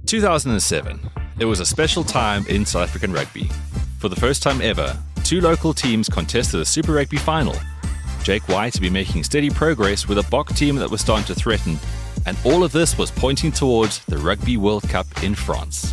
2007. It was a special time in South African rugby. For the first time ever, two local teams contested a Super Rugby final. Jake White to be making steady progress with a Bok team that was starting to threaten, and all of this was pointing towards the Rugby World Cup in France.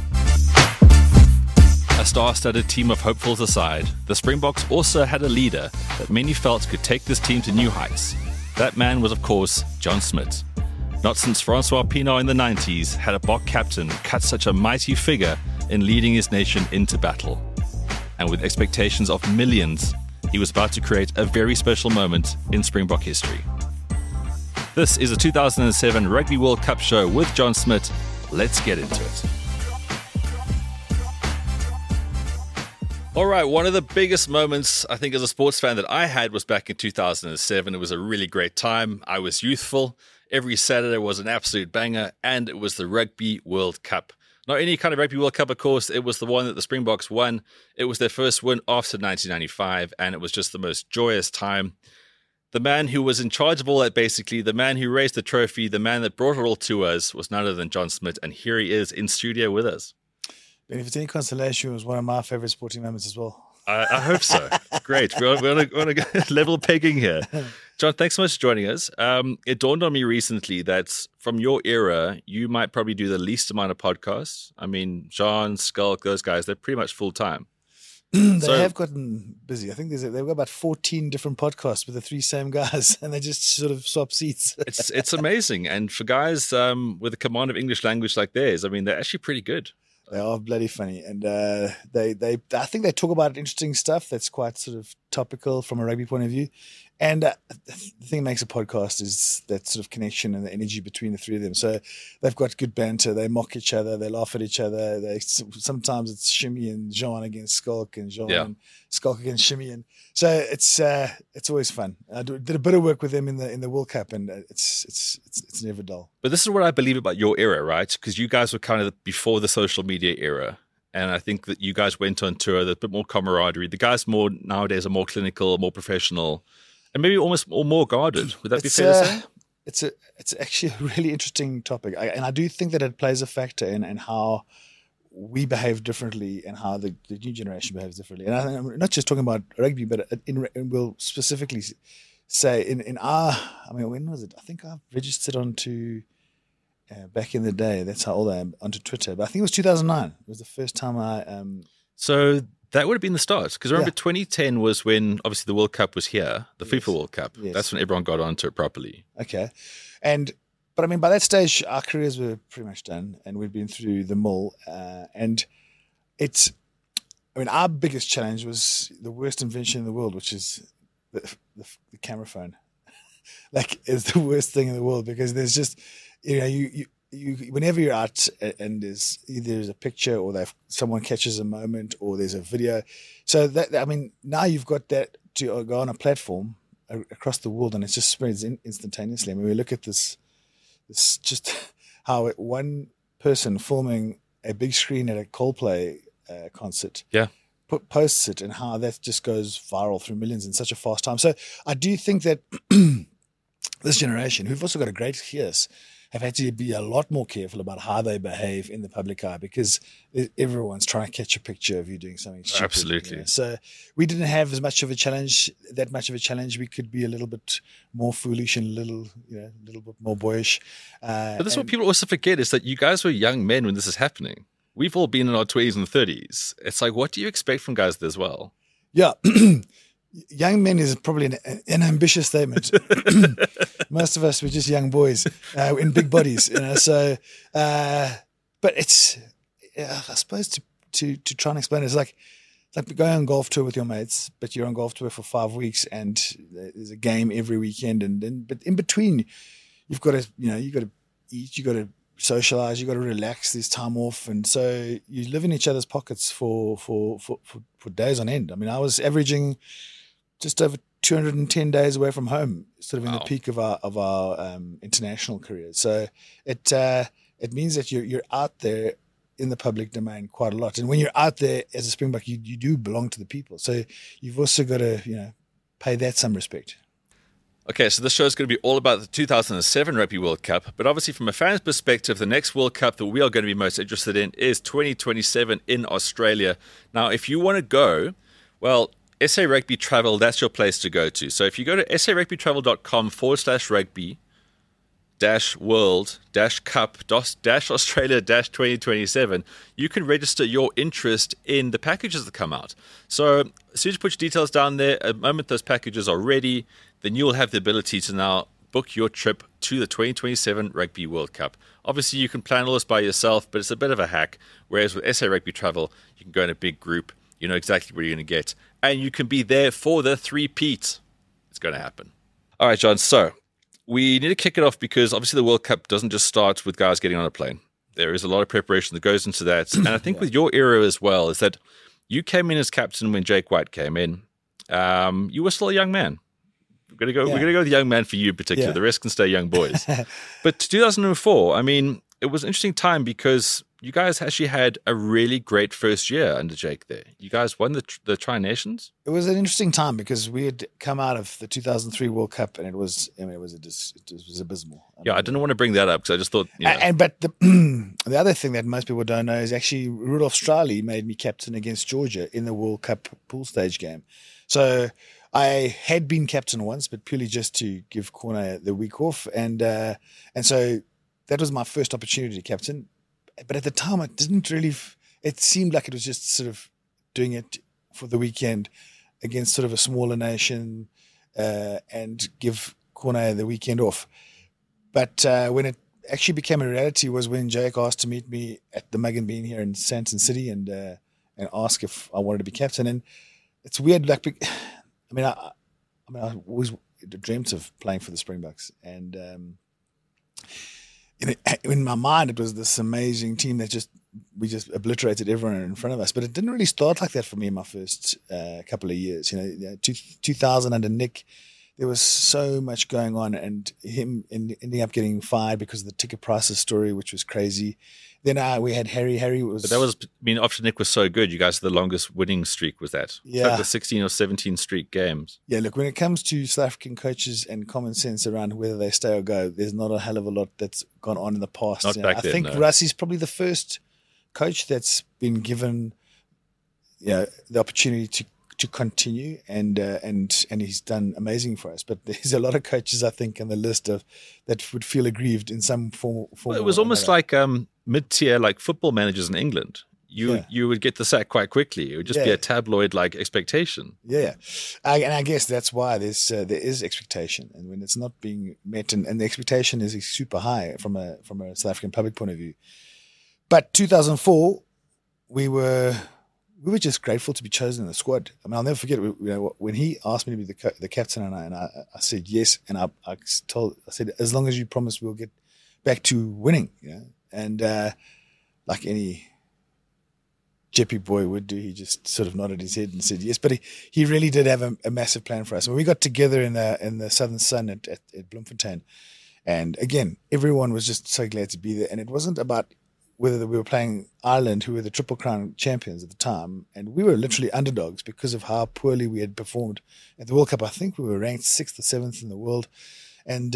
A star-studded team of hopefuls aside, the Springboks also had a leader that many felt could take this team to new heights. That man was, of course, John Smit. Not since Francois Pienaar in the 90s had a Bok captain cut such a mighty figure in leading his nation into battle. And with expectations of millions, he was about to create a very special moment in Springbok history. This is a 2007 Rugby World Cup show with John Smit. Let's get into it. All right, one of the biggest moments, I think, as a sports fan that I had was back in 2007. It was a really great time. I was youthful. Every Saturday was an absolute banger, and it was the Rugby World Cup. Not any kind of Rugby World Cup, of course. It was the one that the Springboks won. It was their first win after 1995, and it was just the most joyous time. The man who was in charge of all that, basically, the man who raised the trophy, the man that brought it all to us, was none other than John Smit, and here he is in studio with us. And if it's any consolation, it was one of my favorite sporting moments as well. I hope so. Great. We're on a level pegging here. John, thanks so much for joining us. It dawned on me recently that from your era, you might probably do the least amount of podcasts. I mean, John, Skulk, those guys, they're pretty much full-time. They have gotten busy. I think they've got about 14 different podcasts with the three same guys, and they just sort of swap seats. It's amazing. And for guys with a command of English language like theirs, I mean, they're actually pretty good. They are bloody funny, and I think they talk about interesting stuff that's quite sort of topical from a rugby point of view. And the thing that makes a podcast is that sort of connection and the energy between the three of them. So they've got good banter. They mock each other. They laugh at each other. Sometimes it's Shimmy and Jean against Skulk, and Jean and Skulk against Shimmy, and so it's always fun. I did a bit of work with them in the World Cup, and it's never dull. But this is what I believe about your era, right? Because you guys were kind of before the social media era. And I think that you guys went on tour, there's a bit more camaraderie. The guys nowadays are more clinical, more professional, and maybe almost more guarded. Would that be fair to say? It's actually a really interesting topic. And I do think that it plays a factor in how we behave differently and how the new generation behaves differently. And I'm not just talking about rugby, but we'll specifically say in our, I mean, when was it? I think I registered onto... back in the day, that's how old I am, onto Twitter. But I think it was 2009. It was the first time I... So that would have been the start. Because I remember 2010 was when, obviously, the World Cup was here, the FIFA World Cup. Yes. That's when everyone got onto it properly. Okay. But I mean, by that stage, our careers were pretty much done, and we'd been through the mill. And our biggest challenge was the worst invention in the world, which is the camera phone. Like, it's the worst thing in the world, because there's just... you whenever you're out and there's either a picture or someone catches a moment or there's a video. So that, I mean, now you've got that to go on a platform across the world, and it just spreads instantaneously. I mean, we look at this just how one person filming a big screen at a Coldplay concert. Yeah. Posts it, and how that just goes viral through millions in such a fast time. So I do think that this generation, who've also got a great ears, have had to be a lot more careful about how they behave in the public eye, because everyone's trying to catch a picture of you doing something stupid. Absolutely. So we didn't have that much of a challenge. We could be a little bit more foolish and a little bit more boyish. But this is what people also forget, is that you guys were young men when this is happening. We've all been in our 20s and 30s. It's like, what do you expect from guys as well? Yeah. Young men is probably an ambitious statement. Most of us were just young boys in big bodies, So, but it's, I suppose, to try and explain it, it's like going on golf tour with your mates, but you're on golf tour for 5 weeks, and there's a game every weekend, but in between, you've got to eat, you got to socialize, you got to relax, there's time off, and so you live in each other's pockets for days on end. I mean, I was averaging just over 210 days away from home, sort of in the peak of our international career. So it means that you're out there in the public domain quite a lot. And when you're out there as a Springbok, you do belong to the people. So you've also got to pay that some respect. Okay, so this show is going to be all about the 2007 Rugby World Cup, but obviously from a fan's perspective, the next World Cup that we are going to be most interested in is 2027 in Australia. Now, if you want to go, well, SA Rugby Travel, that's your place to go to. So if you go to sarugbytravel.com/rugby world cup Australia 2027, you can register your interest in the packages that come out. So as soon as you put your details down there, at the moment those packages are ready, then you'll have the ability to now book your trip to the 2027 Rugby World Cup. Obviously, you can plan all this by yourself, but it's a bit of a hack. Whereas with SA Rugby Travel, you can go in a big group, you know exactly what you're going to get, and you can be there for the three-peat. It's going to happen. All right, John, so we need to kick it off because obviously the World Cup doesn't just start with guys getting on a plane. There is a lot of preparation that goes into that. And I think with your era as well is that you came in as captain when Jake White came in. You were still a young man. We're going to go with the young man for you in particular. The rest can stay young boys. But 2004, I mean, it was an interesting time because you guys actually had a really great first year under Jake there. You guys won the Tri-Nations. It was an interesting time because we had come out of the 2003 World Cup and it was abysmal. I didn't want to bring that up because I just thought, you know. But the other thing that most people don't know is actually Rudolf Straley made me captain against Georgia in the World Cup pool stage game. So I had been captain once, but purely just to give Corner the week off. And so that was my first opportunity to captain. But at the time, it didn't really – it seemed like it was just sort of doing it for the weekend against sort of a smaller nation and give Corner the weekend off. But when it actually became a reality was when Jake asked to meet me at the Mug and Bean here in Sandton City and ask if I wanted to be captain. And it's weird, like – I always dreamt of playing for the Springboks, and in my mind, it was this amazing team that we just obliterated everyone in front of us. But it didn't really start like that for me in my first couple of years. 2000 under Nick, there was so much going on, and him ending up getting fired because of the ticket prices story, which was crazy. Then we had Harry. But that was, after Nick was so good, you guys had the longest winning streak was that. Yeah. Like the 16 or 17 streak games. Yeah, look, when it comes to South African coaches and common sense around whether they stay or go, there's not a hell of a lot that's gone on in the past. Not back then, I think no. Rassie's probably the first coach that's been given the opportunity to continue, and he's done amazing for us. But there's a lot of coaches, I think, on the list that would feel aggrieved in some form. Well, it was almost like mid-tier, like football managers in England. You would get the sack quite quickly. It would just be a tabloid like expectation. Yeah, and I guess that's why there is expectation, and when it's not being met, and the expectation is super high from a South African public point of view. But 2004, we were just grateful to be chosen in the squad. I mean, I'll never forget when he asked me to be the captain, and I said yes, and I said as long as you promise we'll get back to winning, and like any Jeppy boy would do, he just sort of nodded his head and said yes. But he really did have a massive plan for us. When we got together in the Southern Sun at Bloemfontein, and again, everyone was just so glad to be there, and it wasn't about whether we were playing Ireland, who were the Triple Crown champions at the time, and we were literally underdogs because of how poorly we had performed at the World Cup. I think we were ranked 6th or 7th in the world, and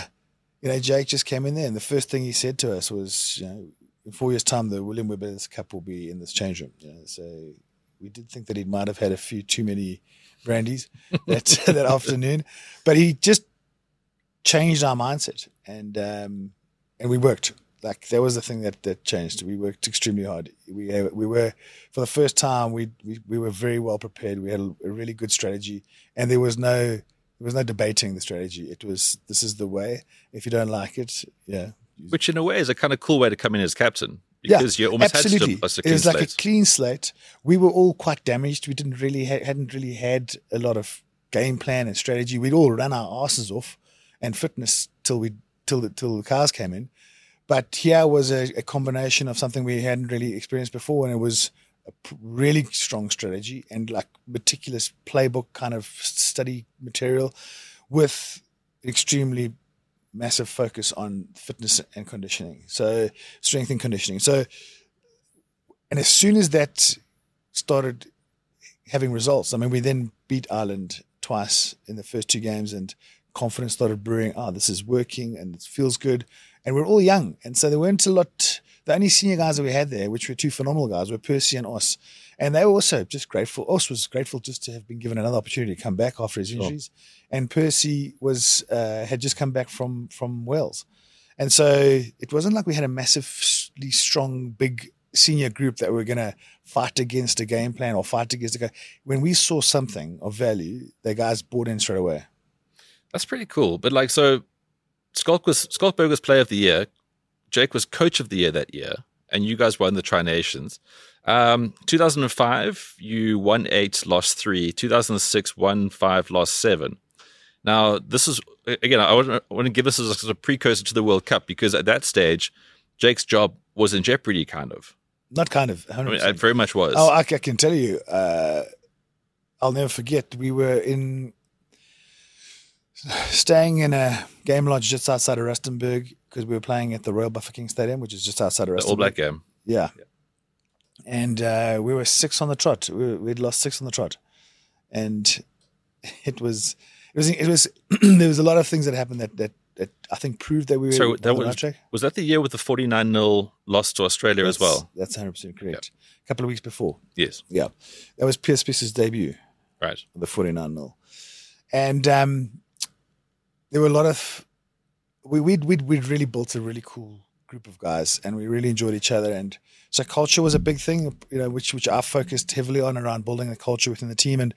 Jake just came in there, and the first thing he said to us was, in 4 years' time, the William Webber's Cup will be in this change room. So we did think that he might have had a few too many brandies that afternoon, but he just changed our mindset, and we worked. Like that was the thing that changed. We worked extremely hard. We were for the first time. We were very well prepared. We had a really good strategy, and there was no debating the strategy. It was, this is the way. If you don't like it, Which in a way is a kind of cool way to come in as captain, because you almost absolutely. had to it was like a clean slate. We were all quite damaged. We hadn't really had a lot of game plan and strategy. We'd all run our asses off and fitness till the cars came in. But here was a combination of something we hadn't really experienced before, and it was a really strong strategy and like meticulous playbook kind of study material with extremely massive focus on fitness and conditioning, so strength and conditioning. So, and as soon as that started having results, I mean, we then beat Ireland twice in the first two games and confidence started brewing. This is working and it feels good. And we're all young. And so there weren't a lot. The only senior guys that we had there, which were two phenomenal guys, were Percy and Os. And they were also just grateful. Os was grateful just to have been given another opportunity to come back after his injuries. And Percy had just come back from Wales. And so it wasn't like we had a massively strong, big senior group that were going to fight against a game plan or fight against a guy. When we saw something of value, the guys bought in straight away. That's pretty cool. But so Skalkberg was player of the year. Jake was coach of the year that year. And you guys won the Tri-Nations. 2005, you won 8, lost 3. 2006, won 5, lost 7. Now, this is, again, I want to give this as a precursor to the World Cup, because at that stage, Jake's job was in jeopardy, kind of. Not kind of, 100%. I mean, it very much was. Oh, I can tell you, I'll never forget, we were staying in a game lodge just outside of Rustenburg, because we were playing at the Royal Bafokeng Stadium, which is just outside of Rustenburg. The All Black game. Yeah. And we were 6 on the trot. We'd lost 6 on the trot. And it was there was a lot of things that happened that I think proved that we were on the right track. Was that the year with the 49-0 loss to Australia as well? That's 100% correct. Yep. A couple of weeks before. Yes. Yeah. That was Pierce Spicer's debut. Right. The 49-0. And there were a lot of we'd really built a really cool group of guys, and we really enjoyed each other. And so culture was a big thing, which I focused heavily on, around building the culture within the team.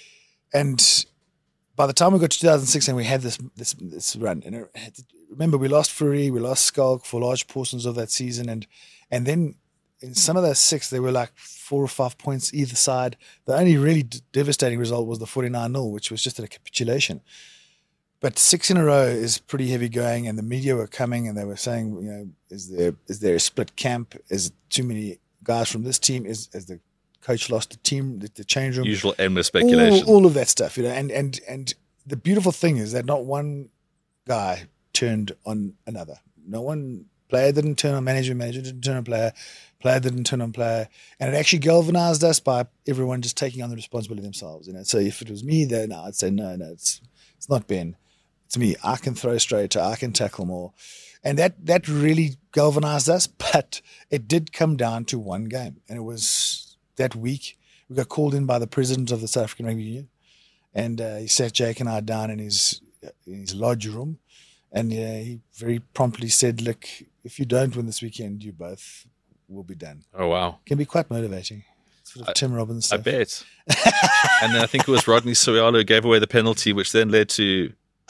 And by the time we got to 2006 and we had this run, and remember, we lost Fourie, we lost Skalk for large portions of that season, and then in some of those 6, there were like 4 or 5 points either side. The only really devastating result was the 49-0, which was just a capitulation. But 6 in a row is pretty heavy going, and the media were coming and they were saying, is there a split camp? Is it too many guys from this team? Has the coach lost the team, the change room? Usual endless speculation. All of that stuff, and the beautiful thing is that not one guy turned on another. No one player didn't turn on manager didn't turn on player didn't turn on player, and it actually galvanized us by everyone just taking on the responsibility themselves. So if it was me, then I'd say no, it's not Ben. It's me. I can throw straighter. I can tackle more. And that really galvanized us. But it did come down to one game. And it was that week we got called in by the president of the South African Rugby Union. And he sat Jake and I down in his lodge room. And he very promptly said, look, if you don't win this weekend, you both will be done. Oh, wow. Can be quite motivating. Sort of Tim Robbins stuff. I bet. And then I think it was Rodney Soyalo who gave away the penalty, which then led to...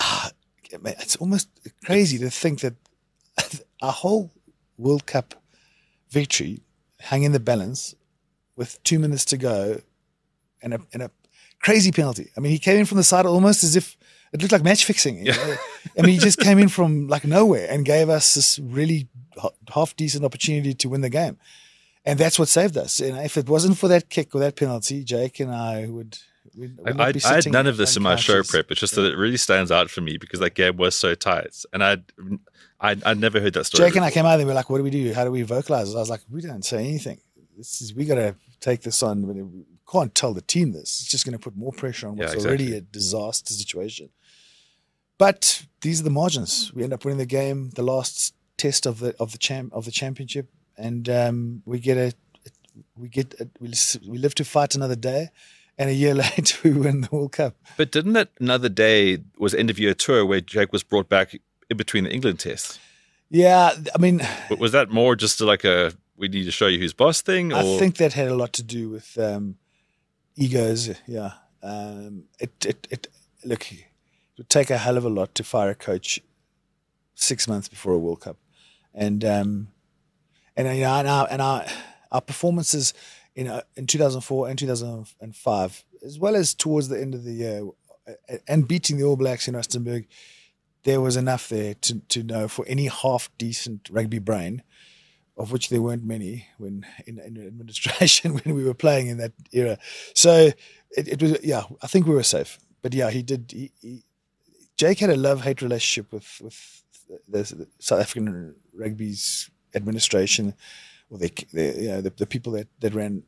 It's almost crazy to think that our whole World Cup victory hung in the balance with 2 minutes to go and a crazy penalty. I mean, he came in from the side almost as if it looked like match fixing. I mean, he just came in from like nowhere and gave us this really half decent opportunity to win the game. And that's what saved us. If it wasn't for that kick or that penalty, Jake and I would... I had none of this in my show prep. It's just that it really stands out for me because that game was so tight, and I'd never heard that story. Jake and I came out and we were like, "What do we do? How do we vocalize?" I was like, "We don't say anything. We got to take this on. We can't tell the team this. It's just going to put more pressure on what's already a disaster situation." But these are the margins. We end up winning the game, the last test of the championship, and we live to fight another day. And a year later, we win the World Cup. But didn't that another day was end of year tour where Jake was brought back in between the England tests? Yeah, I mean... But was that more just like a, we need to show you who's boss thing? Or? I think that had a lot to do with egos, yeah. Look, it would take a hell of a lot to fire a coach 6 months before a World Cup. And our performances... in 2004 and 2005, as well as towards the end of the year, and beating the All Blacks in Rustenburg, there was enough there to know for any half-decent rugby brain, of which there weren't many when in administration when we were playing in that era. So it was, I think we were safe. But Jake had a love-hate relationship with the South African rugby's administration, or the people that ran.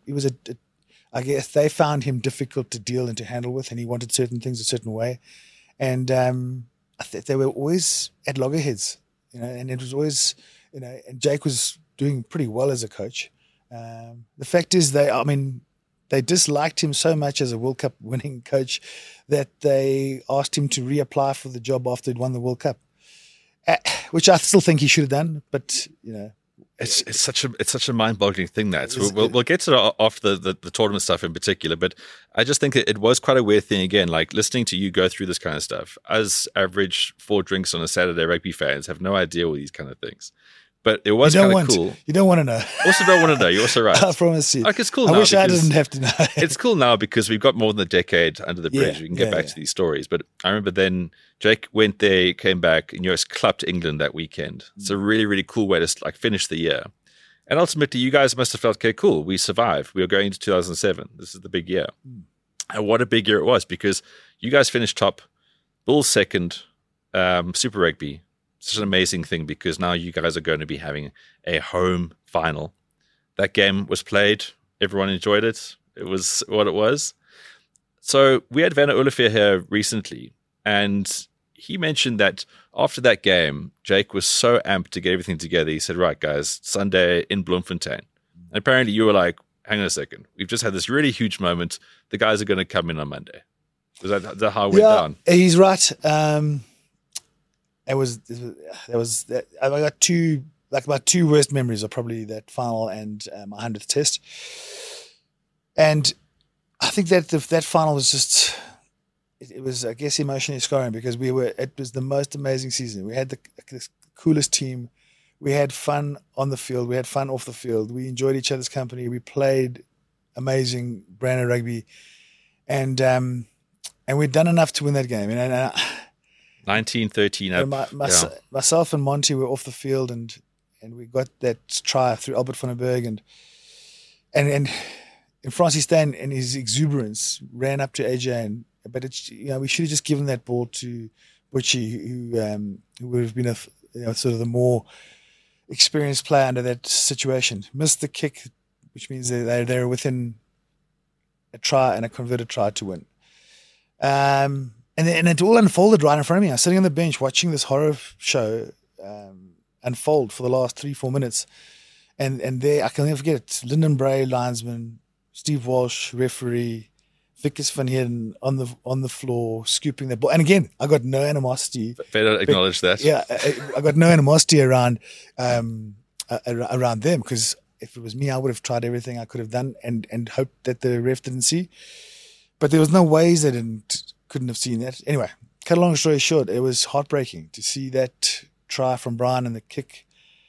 I guess they found him difficult to deal and to handle with, and he wanted certain things a certain way. And I think they were always at loggerheads, and it was always, and Jake was doing pretty well as a coach. The fact is, they disliked him so much as a World Cup winning coach that they asked him to reapply for the job after he'd won the World Cup, which I still think he should have done. But it's such a mind-boggling thing. We'll get to it after the tournament stuff in particular, but I just think it was quite a weird thing again. Like listening to you go through this kind of stuff, as average 4 drinks on a Saturday rugby fans have no idea all these kind of things. But it was kind of cool. You don't want to know. Also don't want to know. You're also right. I promise you. Like, it's cool I now. wish I didn't have to know. It's cool now because we've got more than a decade under the bridge. We can get back to these stories. But I remember then Jake went there, came back, and clapped England that weekend. It's a really, really cool way to finish the year. And ultimately, you guys must have felt, okay, cool, we survived. We are going to 2007. This is the big year. And what a big year it was, because you guys finished top, Bulls second, Super Rugby. Such an amazing thing, because now you guys are going to be having a home final. That game was played. Everyone enjoyed it. It was what it was. So we had Werner Olivier here recently, and he mentioned that after that game, Jake was so amped to get everything together. He said, right, guys, Sunday in Bloemfontein. And apparently you were like, hang on a second. We've just had this really huge moment. The guys are going to come in on Monday. Is that how it went down? He's right. I got my two worst memories are probably that final and my 100th test. And I think that that final was just, it was, I guess, emotionally scarring, because it was the most amazing season. We had the coolest team. We had fun on the field. We had fun off the field. We enjoyed each other's company. We played amazing brand of rugby. And we'd done enough to win that game. 1913 up. Myself and Monty were off the field, and we got that try through Albert van den Berg, and Francis Stan in his exuberance ran up to AJ, but we should have just given that ball to Butchie, who would have been sort of the more experienced player under that situation. Missed the kick, which means they're within a try and a converted try to win. And it all unfolded right in front of me. I was sitting on the bench watching this horror show unfold for the last 3-4 minutes. And there, I can never forget it, Lyndon Bray, linesman, Steve Walsh, referee, Vickers van Heerden on the floor, scooping the ball. And again, I got no animosity. Better acknowledge that. Yeah, I got no animosity around them, because if it was me, I would have tried everything I could have done and hoped that the ref didn't see. But there was no ways they couldn't have seen that. Anyway, cut a long story short, it was heartbreaking to see that try from Brian and the kick.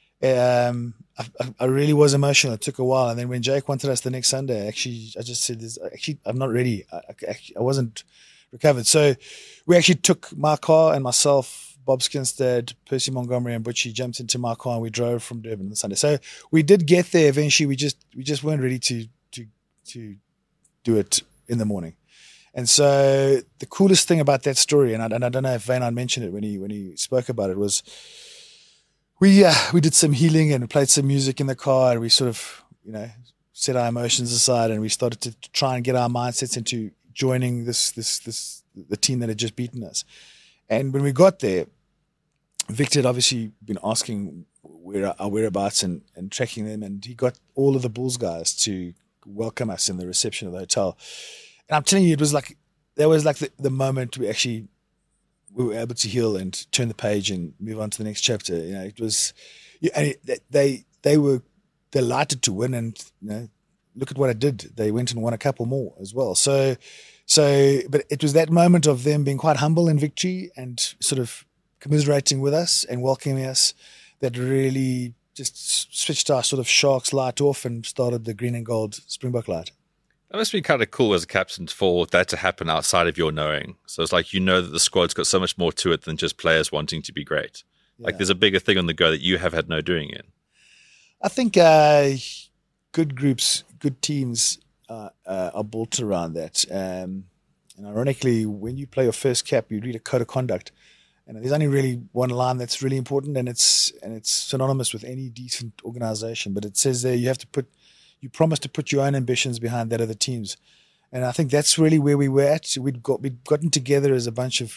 I really was emotional. It took a while. And then when Jake wanted us the next Sunday, I just said, I'm not ready. I wasn't recovered. So we actually took my car and myself, Bob Skinstad, Percy Montgomery, and Butchie jumped into my car, and we drove from Durban on the Sunday. So we did get there eventually. We just weren't ready to do it in the morning. And so the coolest thing about that story, and I don't know if Wynand mentioned it when he spoke about it, was we did some healing and played some music in the car, and we sort of set our emotions aside, and we started to try and get our mindsets into joining the team that had just beaten us. And when we got there, Victor had obviously been asking where our whereabouts and tracking them, and he got all of the Bulls guys to welcome us in the reception of the hotel. And I'm telling you, that was the moment we were able to heal and turn the page and move on to the next chapter. It was, and they were delighted to win, and look at what it did. They went and won a couple more as well. So, but it was that moment of them being quite humble in victory and sort of commiserating with us and welcoming us that really just switched our sort of Sharks light off and started the green and gold Springbok light. That must be kind of cool as a captain for that to happen outside of your knowing. So it's like that the squad's got so much more to it than just players wanting to be great. Yeah. Like there's a bigger thing on the go that you have had no doing in. I think good groups, good teams are built around that. And ironically, when you play your first cap, you read a code of conduct. And there's only really one line that's really important, and it's synonymous with any decent organization. But it says there you promise to put your own ambitions behind that of the teams. And I think that's really where we were at. We'd gotten together as a bunch of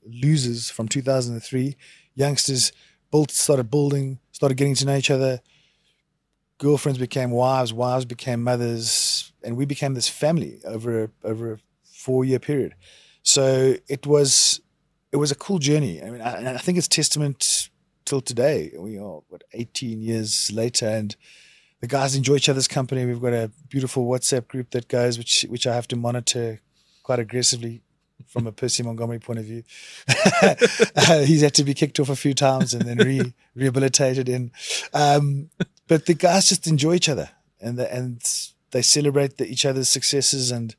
losers from 2003. Youngsters started building, started getting to know each other. Girlfriends became wives, wives became mothers, and we became this family over a 4-year period. So it was a cool journey. I mean, I think it's testament till today. We are 18 years later, and the guys enjoy each other's company. We've got a beautiful WhatsApp group that goes, which I have to monitor quite aggressively from a Percy Montgomery point of view. He's had to be kicked off a few times and then rehabilitated in. But the guys just enjoy each other, and they celebrate each other's successes, and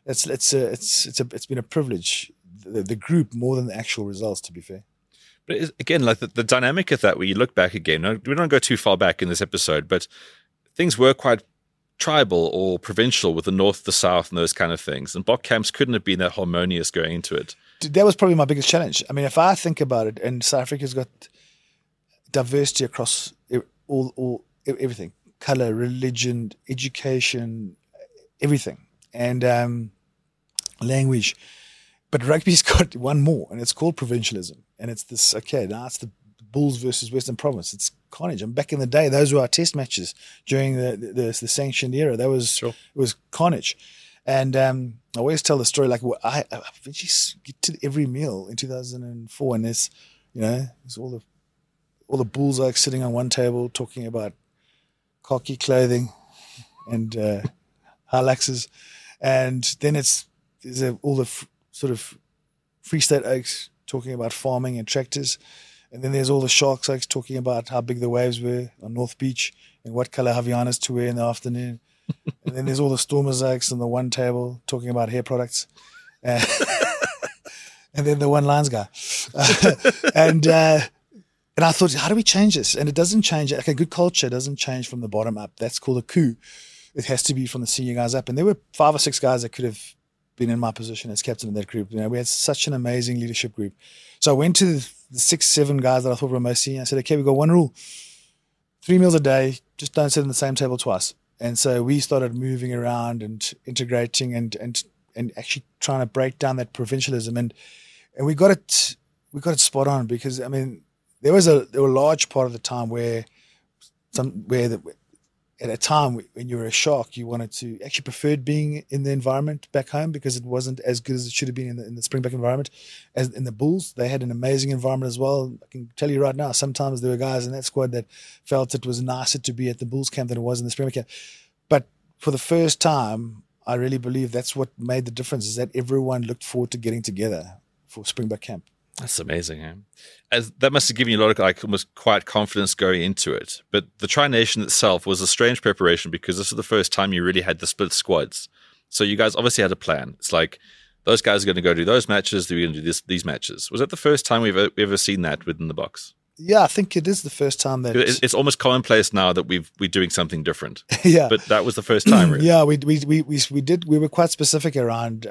it's been a privilege. The group more than the actual results, to be fair. But again, like the dynamic of that, where you look back again, we don't go too far back in this episode, but things were quite tribal or provincial with the north, the south, and those kind of things. And Bok camps couldn't have been that harmonious going into it. That was probably my biggest challenge. I mean, if I think about it, and South Africa's got diversity across all everything, color, religion, education, everything, and language. But rugby's got one more, and it's called provincialism. And it's this, now it's the Bulls versus Western Province. It's carnage. And back in the day, those were our test matches during the sanctioned era. It was carnage. And I always tell the story, like, I just get to every meal in 2004, and there's all the Bulls like sitting on one table talking about khaki clothing and Hiluxes. And then there's all the sort of Free State Oaks talking about farming and tractors. And then there's all the Sharks Oaks talking about how big the waves were on North Beach and what color Havaianas to wear in the afternoon. And then there's all the Stormers Oaks on the one table talking about hair products. And then the One Lines guy. And I thought, how do we change this? And it doesn't change. Like, a good culture doesn't change from the bottom up. That's called a coup. It has to be from the senior guys up. And there were 5 or 6 guys that could have been in my position as captain of that group. We had such an amazing leadership group. So I went to the 6, 7 guys that I thought were most senior. I said, okay, we've got one rule. 3 meals a day, just don't sit in the same table twice. And so we started moving around and integrating and actually trying to break down that provincialism. And we got it spot on, because, I mean, there were a large part of the time where at a time when you were a Shark, you wanted to actually preferred being in the environment back home, because it wasn't as good as it should have been in the Springbok environment. As in the Bulls, they had an amazing environment as well. I can tell you right now, sometimes there were guys in that squad that felt it was nicer to be at the Bulls camp than it was in the Springbok camp. But for the first time, I really believe that's what made the difference, is that everyone looked forward to getting together for Springbok camp. That's amazing, eh? That must have given you a lot of almost quiet confidence going into it. But the Tri Nation itself was a strange preparation, because this was the first time you really had the split squads. So you guys obviously had a plan. It's like, those guys are going to go do those matches, we're going to do these matches. Was that the first time we've ever seen that within the box? Yeah, I think it is the first time that it's almost commonplace now that we're doing something different. Yeah, but that was the first time, really. Yeah, we did. We were quite specific around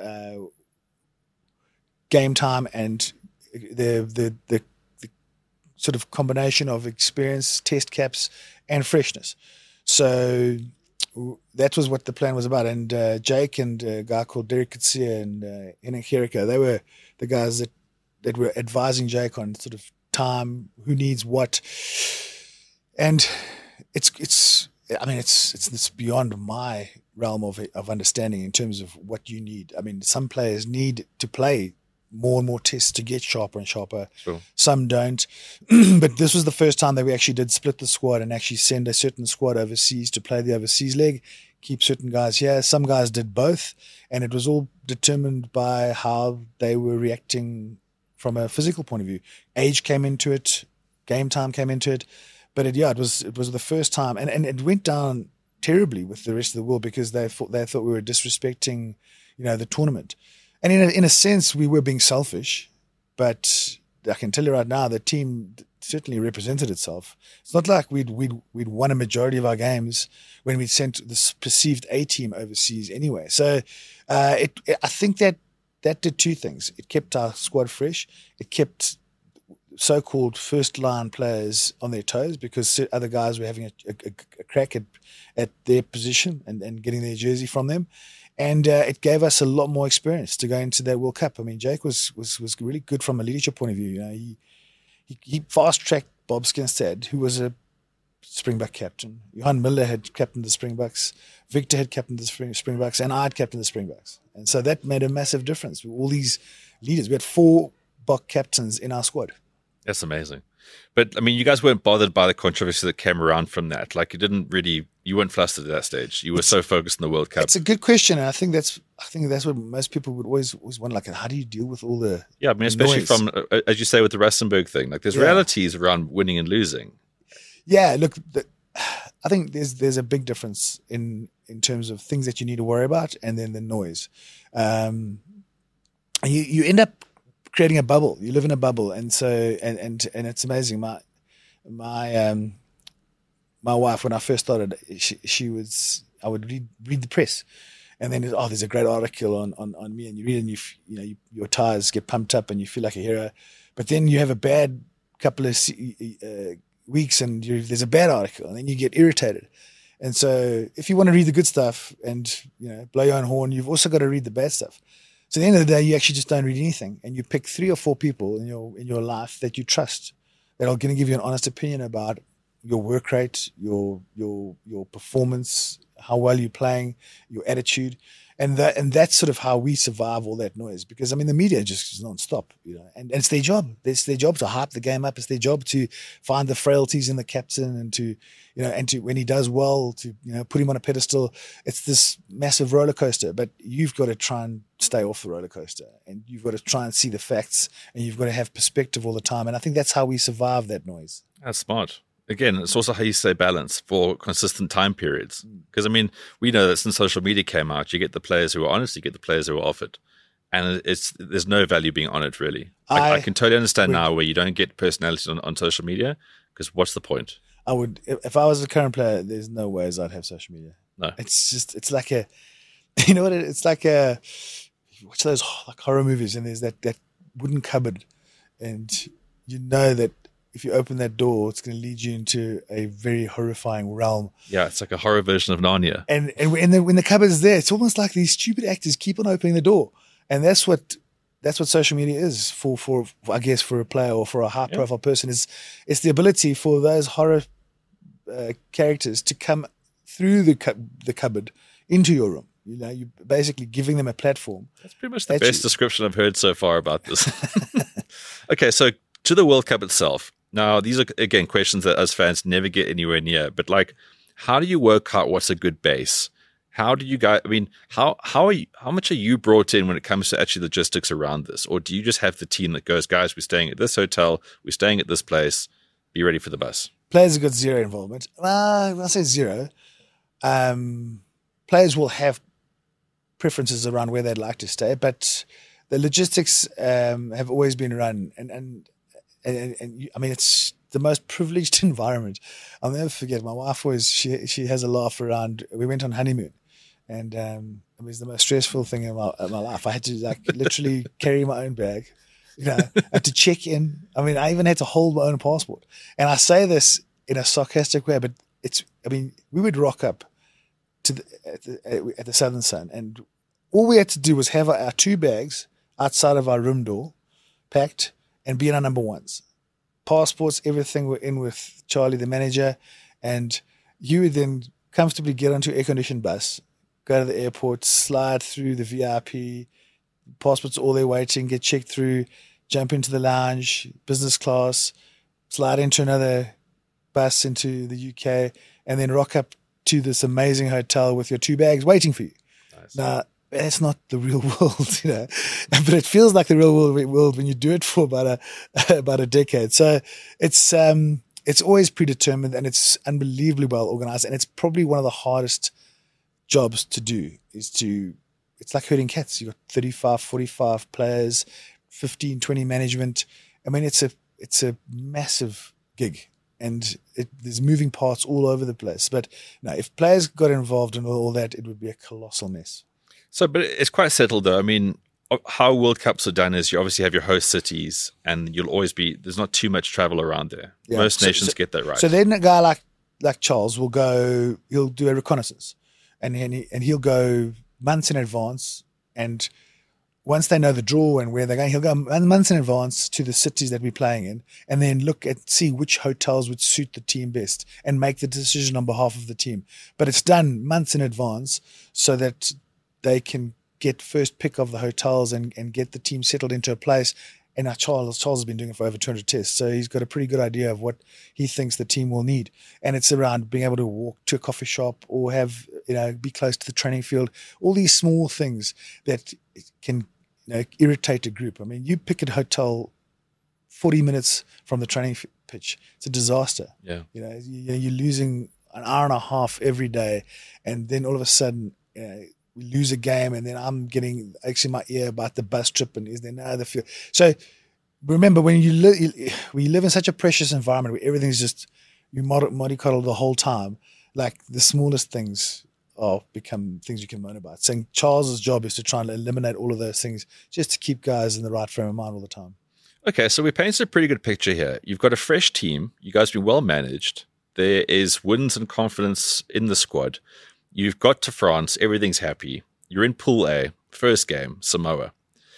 game time and the sort of combination of experience, test caps, and freshness. So that was what the plan was about. And Jake and a guy called Derek Kitsia and Henning Gericke, they were the guys that were advising Jake on sort of time, who needs what. And it's beyond my realm of understanding in terms of what you need. I mean, some players need to play more and more tests to get sharper and sharper. Sure. Some don't. But this was the first time that we actually did split the squad and actually send a certain squad overseas to play the overseas leg, keep certain guys here. Some guys did both, and it was all determined by how they were reacting from a physical point of view. Age came into it, game time came into it. But it was the first time, and it went down terribly with the rest of the world, because they thought we were disrespecting, the tournament. And in a sense, we were being selfish, but I can tell you right now, the team certainly represented itself. It's not like we'd won a majority of our games when we sent this perceived A team overseas anyway. So I think that did two things. It kept our squad fresh. It kept so-called first-line players on their toes because other guys were having a crack at their position and getting their jersey from them. And it gave us a lot more experience to go into that World Cup. I mean, Jake was really good from a leadership point of view. You know, he fast-tracked Bob Skinstad, who was a Springbok captain. Johan Miller had captained the Springboks. Victor had captained the Springboks, and I had captained the Springboks. And so that made a massive difference with all these leaders. We had 4 Bok captains in our squad. That's amazing. But, I mean, you guys weren't bothered by the controversy that came around from that. Like, you weren't flustered at that stage. You were so focused on the World Cup. It's a good question, and I think that's what most people would always wonder. Like, how do you deal with all the especially noise? from, as you say, with the Rustenburg thing. Like, there's realities around winning and losing. Yeah, look, I think there's a big difference in terms of things that you need to worry about, and then the noise. And you end up creating a bubble. You live in a bubble, and so and it's amazing. My wife, when I first started, I would read the press, and then there's a great article on me, and you read it, and your tires get pumped up, and you feel like a hero. But then you have a bad couple of weeks, and there's a bad article, and then you get irritated. And so, if you want to read the good stuff and blow your own horn, you've also got to read the bad stuff. So at the end of the day, you actually just don't read anything, and you pick 3 or 4 people in your life that you trust that are going to give you an honest opinion about your work rate, your performance, how well you're playing, your attitude, and that's sort of how we survive all that noise. Because I mean, the media just is non-stop, and it's their job. It's their job to hype the game up. It's their job to find the frailties in the captain and to when he does well, to put him on a pedestal. It's this massive roller coaster, but you've got to try and stay off the roller coaster, and you've got to try and see the facts, and you've got to have perspective all the time. And I think that's how we survive that noise. That's smart. Again, it's also how you stay balanced for consistent time periods. Because, I mean, we know that since social media came out, you get the players who are honest, you get the players who are off it. And there's no value being on it, really. I can totally understand now where you don't get personality on social media, because what's the point? I would, if I was a current player, there's no ways I'd have social media. No. It's like it's like you watch those like horror movies, and there's that wooden cupboard, and you know that if you open that door, it's going to lead you into a very horrifying realm. Yeah, it's like a horror version of Narnia. And when the cupboard's there, it's almost like these stupid actors keep on opening the door. And that's what social media is for I guess, for a player or for a high-profile person. It's the ability for those horror characters to come through the cupboard into your room. You're basically giving them a platform. That's pretty much the best description I've heard so far about this. Okay, so to the World Cup itself. Now, these are, again, questions that us fans never get anywhere near. But, like, how do you work out what's a good base? How do you guys, I mean, how much are you brought in when it comes to actually logistics around this? Or do you just have the team that goes, guys, we're staying at this hotel, we're staying at this place, be ready for the bus? Players have got zero involvement. When I say zero, players will have preferences around where they'd like to stay, but the logistics have always been run. And I mean, it's the most privileged environment. I'll never forget. My wife she has a laugh around. We went on honeymoon, and it was the most stressful thing in my life. I had to literally carry my own bag. I had to check in. I mean, I even had to hold my own passport. And I say this in a sarcastic way, but we would rock up to at the Southern Sun, and all we had to do was have our 2 bags outside of our room door, packed, and be in our number ones. Passports, everything were in with Charlie, the manager, and you would then comfortably get onto an air-conditioned bus, go to the airport, slide through the VIP, passports all there waiting, get checked through, jump into the lounge, business class, slide into another bus into the UK, and then rock up to this amazing hotel with your 2 bags waiting for you. Nice. Now, that's not the real world, but it feels like the real world when you do it for about a decade. So it's always predetermined, and it's unbelievably well organized, and it's probably one of the hardest jobs to do. It's like herding cats. You've got 35, 45 players, 15, 20 management. I mean, it's a massive gig, and there's moving parts all over the place. But no, if players got involved in all that, it would be a colossal mess. So, but it's quite settled, though. I mean, how World Cups are done is you obviously have your host cities, and you'll always be there's not too much travel around there. Yeah. Most nations get that right. So then a guy like Charles will go. He'll do a reconnaissance, and he'll go months in advance. And once they know the draw and where they're going, he'll go months in advance to the cities that we're playing in, and then see which hotels would suit the team best and make the decision on behalf of the team. But it's done months in advance so that they can get first pick of the hotels and get the team settled into a place. And Charles has been doing it for over 200 tests, so he's got a pretty good idea of what he thinks the team will need. And it's around being able to walk to a coffee shop or have be close to the training field. All these small things that can irritate a group. I mean, you pick a hotel 40 minutes from the training pitch, it's a disaster. Yeah, you're losing an hour and a half every day, and then all of a sudden, we lose a game, and then I'm getting actually my ear about the bus trip, and is there no other field? So remember, when you live in such a precious environment where everything's just you mollycoddle the whole time, like the smallest things become things you can moan about. Saying Charles's job is to try and eliminate all of those things just to keep guys in the right frame of mind all the time. Okay, so we painted a pretty good picture here. You've got a fresh team. You guys have been well managed. There is wins and confidence in the squad. You've got to France. Everything's happy. You're in Pool A, first game, Samoa.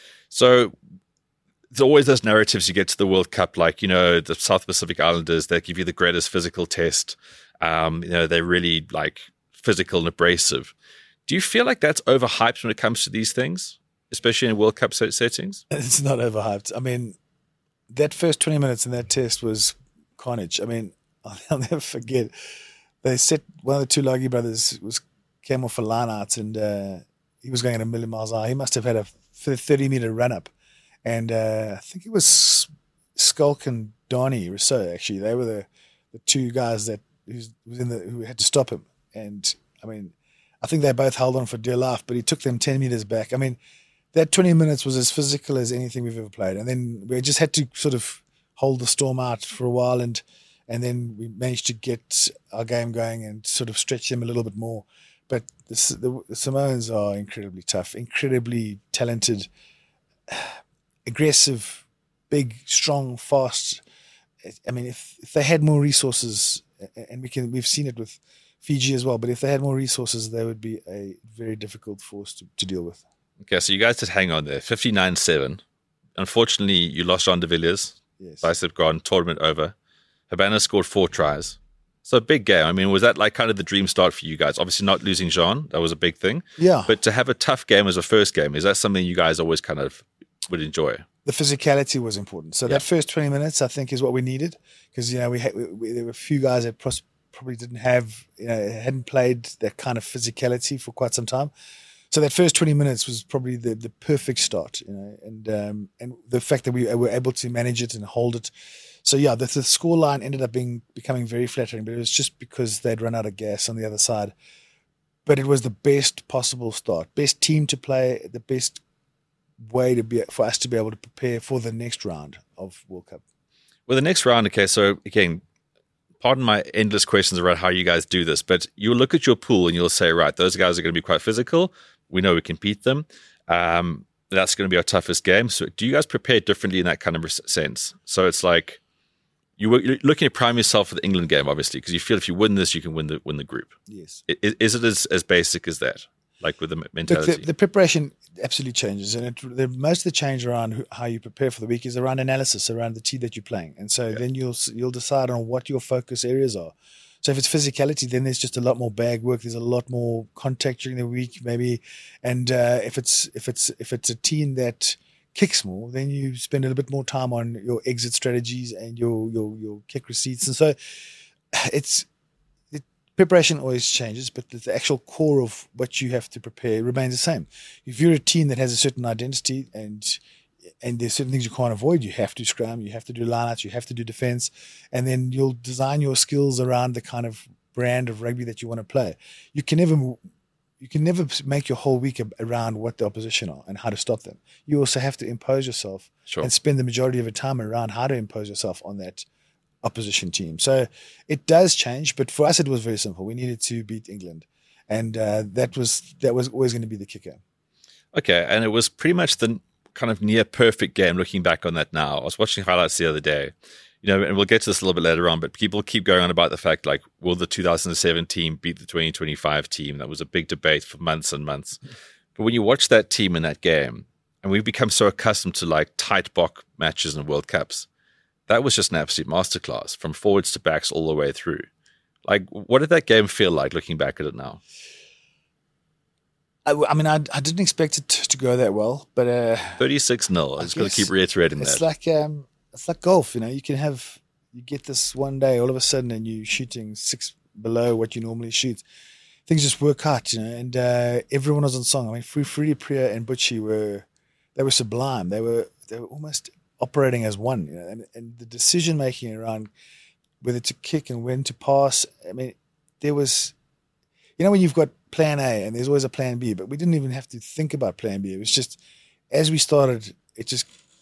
So there's always those narratives you get to the World Cup, like, the South Pacific Islanders, they give you the greatest physical test. They're really like physical and abrasive. Do you feel like that's overhyped when it comes to these things, especially in World Cup settings? It's not overhyped. I mean, that first 20 minutes in that test was carnage. I mean, I'll never forget. They set one of the two Lagi brothers came off a line out, and he was going at 1,000,000 miles an hour. He must have had a 30-meter run up, and I think it was Skulk and Donnie Rousseau. Actually, they were the two guys who had to stop him. And I mean, I think they both held on for dear life, but he took them 10 meters back. I mean, that 20 minutes was as physical as anything we've ever played. And then we just had to sort of hold the storm out for a while, and then we managed to get our game going and sort of stretch them a little bit more. But the Samoans are incredibly tough, incredibly talented, aggressive, big, strong, fast. I mean, if they had more resources, and we've seen it with Fiji as well, but if they had more resources, they would be a very difficult force to deal with. Okay, so you guys did hang on there, 59-7. Unfortunately, you lost Jean de Villiers. Yes. Bicep gone, tournament over. Habana scored 4 tries. So a big game. I mean, was that like kind of the dream start for you guys? Obviously not losing Jean, that was a big thing. Yeah. But to have a tough game as a first game, is that something you guys always kind of would enjoy? The physicality was important. So that first 20 minutes, I think, is what we needed, because there were a few guys that probably didn't have, hadn't played that kind of physicality for quite some time. So that first 20 minutes was probably the perfect start, and the fact that we were able to manage it and hold it. So yeah, the scoreline ended up becoming very flattering, but it was just because they'd run out of gas on the other side. But it was the best possible start, best team to play, the best way for us to be able to prepare for the next round of World Cup. Well, the next round, okay, so again, pardon my endless questions around how you guys do this, but you'll look at your pool and you'll say, right, those guys are going to be quite physical. We know we can beat them. That's going to be our toughest game. So do you guys prepare differently in that kind of sense? So it's like you're looking to prime yourself for the England game, obviously, because you feel if you win this, you can win the group. Yes. Is it as basic as that? Like with the mentality? Look, the preparation absolutely changes, and most of the change around how you prepare for the week is around analysis, around the team that you're playing, and so then you'll decide on what your focus areas are. So if it's physicality, then there's just a lot more bag work. There's a lot more contact during the week, maybe, and if it's a team that kicks more, then you spend a little bit more time on your exit strategies and your kick receipts, and so preparation always changes, but the actual core of what you have to prepare remains the same. If you're a team that has a certain identity and there's certain things you can't avoid, you have to scrum, you have to do lineouts, you have to do defense, and then you'll design your skills around the kind of brand of rugby that you want to play. You can never make your whole week around what the opposition are and how to stop them. You also have to impose yourself and spend the majority of your time around how to impose yourself on that opposition team. So it does change, but for us it was very simple. We needed to beat England, and that was always going to be the kicker. Okay, and it was pretty much the kind of near perfect game looking back on that now. I was watching highlights the other day, and we'll get to this a little bit later on, but people keep going on about the fact, like, will the 2007 team beat the 2025 team? That was a big debate for months and months. But when you watch that team in that game, and we've become so accustomed to like tight box matches and World Cups, that was just an absolute masterclass from forwards to backs all the way through. Like, what did that game feel like looking back at it now? I mean, I didn't expect it to go that well, but 36-0. I'm just going to keep reiterating it's that. It's like golf. You get this one day all of a sudden, and you're shooting 6 below what you normally shoot. Things just work out, and everyone was on song. I mean, Freddie Priya and Butchie were sublime. They were almost operating as one, and the decision making around whether to kick and when to pass. I mean, there was, when you've got plan A and there's always a plan B, but we didn't even have to think about plan B. It was just, as we started, it just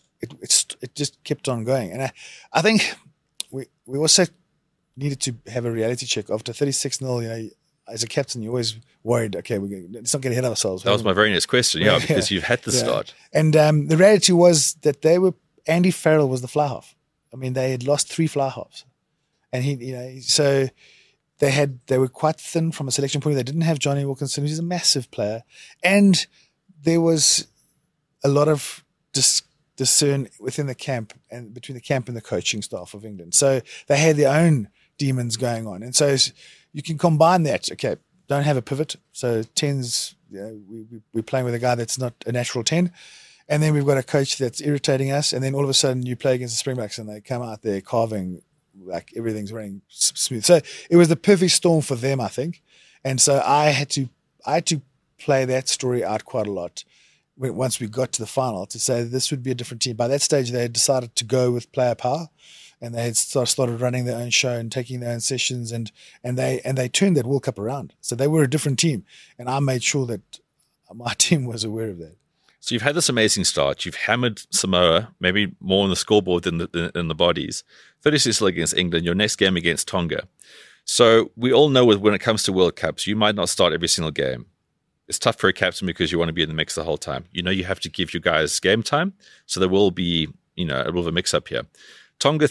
kept on going. And I think we also needed to have a reality check after 36-0. As a captain, you're always worried, okay, let's not get ahead of ourselves. That was my very next question, because you've had the start. And the reality was that Andy Farrell was the fly half. I mean, they had lost 3 fly halves. And so they were quite thin from a selection point of view. They didn't have Johnny Wilkinson, who's a massive player. And there was a lot of discern within the camp and between the camp and the coaching staff of England. So they had their own demons going on. And so you can combine that. Okay, don't have a pivot. So 10s, we're playing with a guy that's not a natural 10. And then we've got a coach that's irritating us. And then all of a sudden you play against the Springboks and they come out there carving like everything's running smooth. So it was the perfect storm for them, I think. And so I had to play that story out quite a lot once we got to the final to say this would be a different team. By that stage, they had decided to go with player power, and they had started running their own show and taking their own sessions, and they turned that World Cup around. So they were a different team, and I made sure that my team was aware of that. So you've had this amazing start. You've hammered Samoa, maybe more on the scoreboard than the bodies. 36-0 against England, your next game against Tonga. So we all know when it comes to World Cups, you might not start every single game. It's tough for a captain because you want to be in the mix the whole time. You have to give your guys game time, so there will be, a bit of a mix-up here. Tonga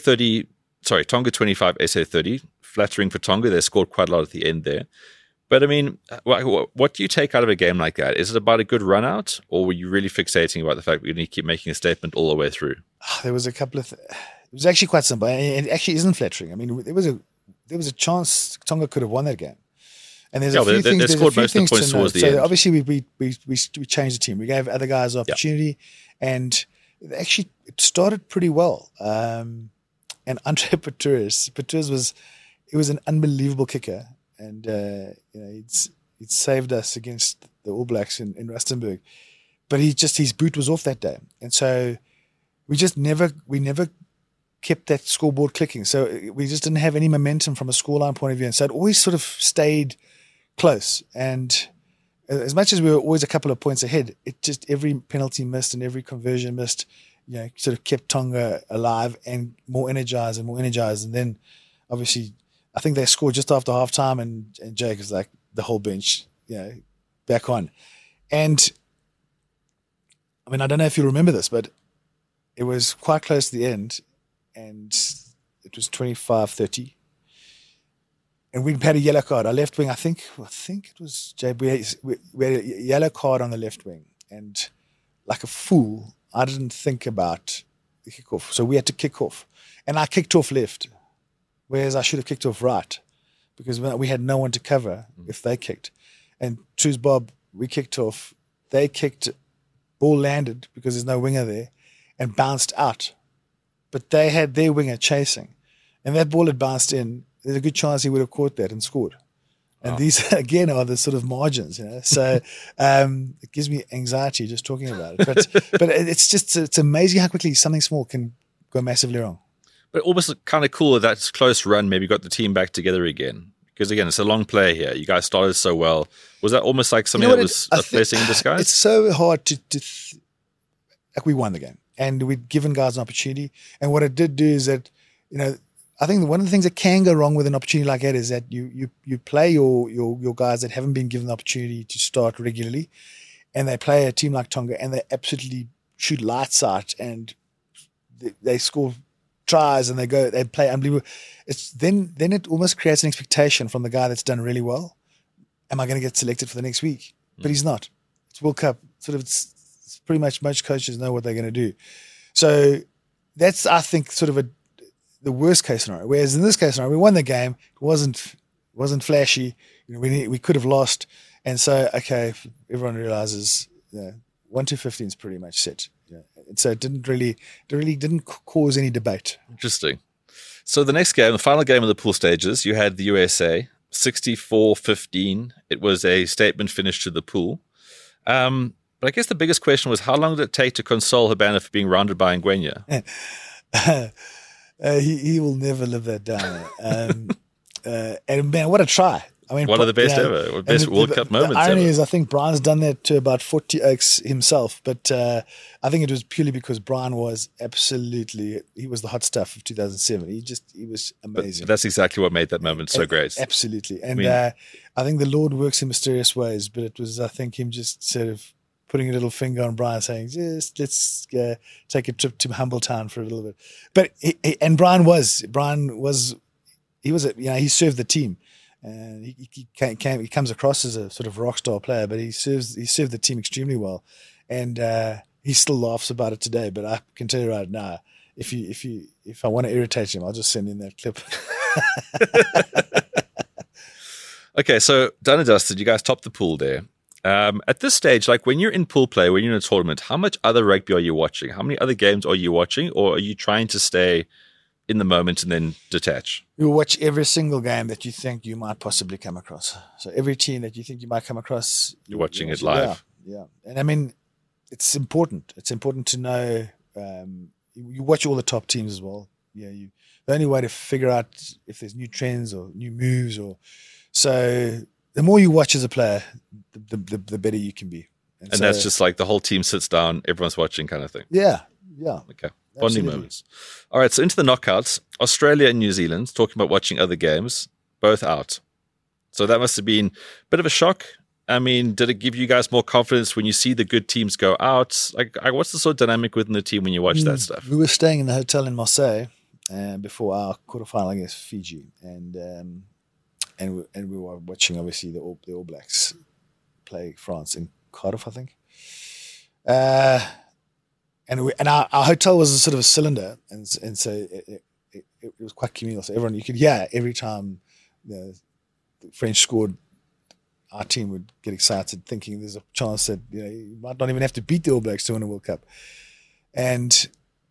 25, SA 30. Flattering for Tonga. They scored quite a lot at the end there. But, I mean, what do you take out of a game like that? Is it about a good run-out, or were you really fixating about the fact we need to keep making a statement all the way through? There was a couple of it was actually quite simple. It actually isn't flattering. I mean, there was a chance Tonga could have won that game. And there's a few things. They scored most of the points towards the end. So obviously we changed the team. We gave other guys opportunity, and it started pretty well. And Andre Pretorius was an unbelievable kicker, and he'd saved us against the All Blacks in Rustenburg. But his boot was off that day, and so we never kept that scoreboard clicking. So we just didn't have any momentum from a scoreline point of view, and so it always sort of stayed close. And as much as we were always a couple of points ahead, it just every penalty missed and every conversion missed, sort of kept Tonga alive and more energized. And then obviously I think they scored just after half time, and Jake was like the whole bench, back on. And I mean, I don't know if you remember this, but it was quite close to the end, and it was 25-30. And we had a yellow card. Our left wing, I think it was Jay. We had a yellow card on the left wing, and like a fool, I didn't think about the kickoff. So we had to kick off, and I kicked off left, whereas I should have kicked off right, because we had no one to cover if they kicked. And choose Bob, we kicked off. They kicked, ball landed because there's no winger there, and bounced out. But they had their winger chasing, and that ball had bounced in. There's a good chance he would have caught that and scored. And these, again, are the sort of margins, So it gives me anxiety just talking about it. But it's amazing how quickly something small can go massively wrong. But almost kind of cool that close run maybe got the team back together again. Because, again, it's a long play here. You guys started so well. Was that almost like something that was a blessing in disguise? It's so hard like we won the game. And we'd given guys an opportunity. And what it did do is that, I think one of the things that can go wrong with an opportunity like that is that you play your guys that haven't been given the opportunity to start regularly, and they play a team like Tonga, and they absolutely shoot lights out, and they score tries, and they play unbelievable. It's then it almost creates an expectation from the guy that's done really well. Am I going to get selected for the next week? But he's not. It's World Cup. It's pretty much most coaches know what they're going to do. So that's, I think, sort of the worst case scenario. Whereas in this case scenario, we won the game. It wasn't flashy. We could have lost. And so, okay, everyone realizes 1 to 15 is pretty much set. And so it didn't cause any debate. Interesting. So the next game, the final game of the pool stages, you had the USA 64-15. It was a statement finish to the pool. But I guess the biggest question was, how long did it take to console Habana for being rounded by Ngwenya? He will never live that down. And man, what a try. I mean, one of the best ever, best World Cup moments the irony ever. is, I think Brian's done that to about 40 oaks himself, but I think it was purely because Brian was he was the hot stuff of 2007. He was amazing. But that's exactly what made that moment so great. Absolutely. And I think the Lord works in mysterious ways, but it was, I think, him just sort of putting a little finger on Brian saying, just let's take a trip to Humbletown for a little bit. But he served the team. And he comes across as a sort of rock star player, but he served the team extremely well, and he still laughs about it today. But I can tell you right now, if I want to irritate him, I'll just send in that clip. Okay, so done and dusted. You guys topped the pool there. At this stage, like when you're in pool play, when you're in a tournament, how much other rugby are you watching? How many other games are you watching, or are you trying to stay in the moment and then detach? You watch every single game that you think you might possibly come across. So every team that you think you might come across, you're watching it live. Yeah. And I mean, it's important. It's important to know. You watch all the top teams as well. Yeah. The only way to figure out if there's new trends or new moves, so the more you watch as a player, the better you can be. And so, that's just like the whole team sits down, everyone's watching kind of thing. Yeah. Okay. Bonding moments. All right, so into the knockouts, Australia and New Zealand, talking about watching other games, both out. So that must have been a bit of a shock. I mean, did it give you guys more confidence when you see the good teams go out? Like, what's the sort of dynamic within the team when you watch that stuff? We were staying in the hotel in Marseille before our quarterfinal against Fiji, and we were watching, obviously, the All Blacks play France in Cardiff, I think. And our hotel was a sort of a cylinder, and so it was quite communal. So everyone, you could hear every time the French scored, our team would get excited, thinking there's a chance that you might not even have to beat the All Blacks to win a World Cup. And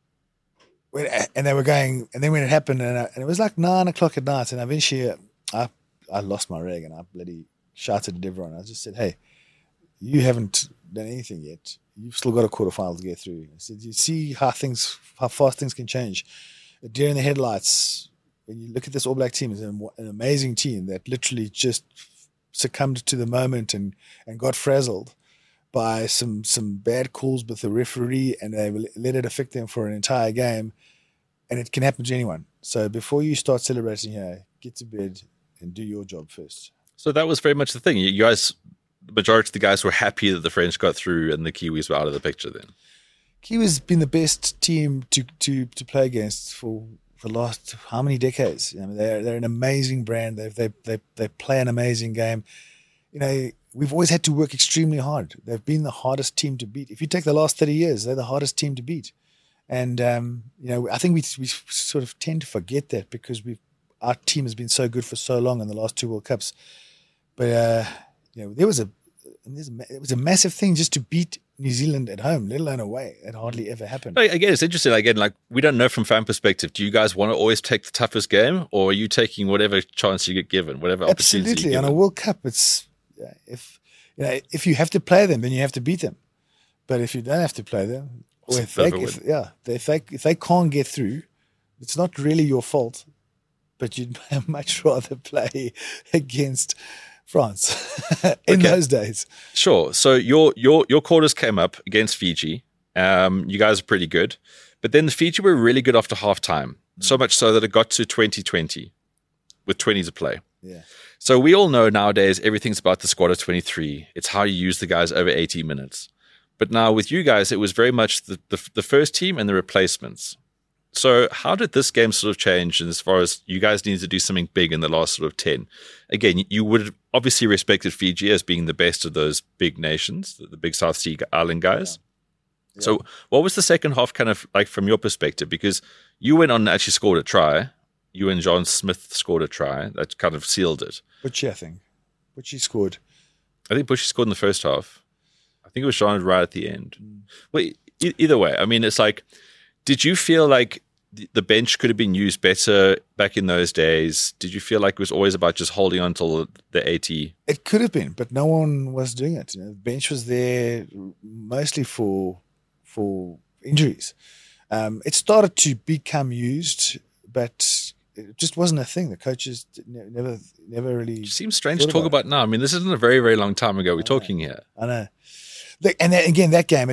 they were going, and then when it happened, and it was like 9 o'clock at night, and eventually I lost my rag, and I bloody shouted at everyone. I just said, "Hey, you haven't done anything yet. You've still got a quarterfinal to get through." I said, "You see how fast things can change. A deer in the headlights. When you look at this All Black team, it's an amazing team that literally just succumbed to the moment and got frazzled by some bad calls with the referee, and they let it affect them for an entire game. And it can happen to anyone. So before you start celebrating here, get to bed and do your job first." So that was very much the thing. You guys, the majority of the guys were happy that the French got through and the Kiwis were out of the picture then. Kiwis been the best team to play against for the last how many decades? I mean, they're an amazing brand. They play an amazing game. We've always had to work extremely hard. They've been the hardest team to beat. If you take the last 30 years, they're the hardest team to beat. And I think we sort of tend to forget that because our team has been so good for so long in the last 2 World Cups. But it was a massive thing just to beat New Zealand at home, let alone away. It hardly ever happened. Again, it's interesting. Again, like we don't know from fan perspective. Do you guys want to always take the toughest game, or are you taking whatever chance you get given, whatever opportunity? Absolutely. On a World Cup, it's if you have to play them, then you have to beat them. But if you don't have to play them, or if they can't get through, it's not really your fault. But you'd much rather play against France in those days. Sure. So your quarters came up against Fiji. You guys are pretty good. But then the Fiji were really good after half time. So much so that it got to 2020 with 20 to play. Yeah. So we all know nowadays everything's about the squad of 23. It's how you use the guys over 80 minutes. But now with you guys, it was very much the first team and the replacements. So how did this game sort of change as far as you guys needed to do something big in the last sort of 10? Again, you would have obviously respected Fiji as being the best of those big nations, the big South Sea Island guys. Yeah. So what was the second half kind of like from your perspective? Because you went on and actually scored a try. You and John Smith scored a try that kind of sealed it. Butchie, I think. Butchie scored. I think Butchie scored in the first half. I think it was John right at the end. Well, either way, I mean, it's like, did you feel like the bench could have been used better back in those days? Did you feel like it was always about just holding on till the 80? It could have been, but no one was doing it. The bench was there mostly for injuries. It started to become used, but it just wasn't a thing. The coaches never really. It seems strange to talk about now. I mean, this isn't a very, very long time ago. We're talking here. I know. And again, that game,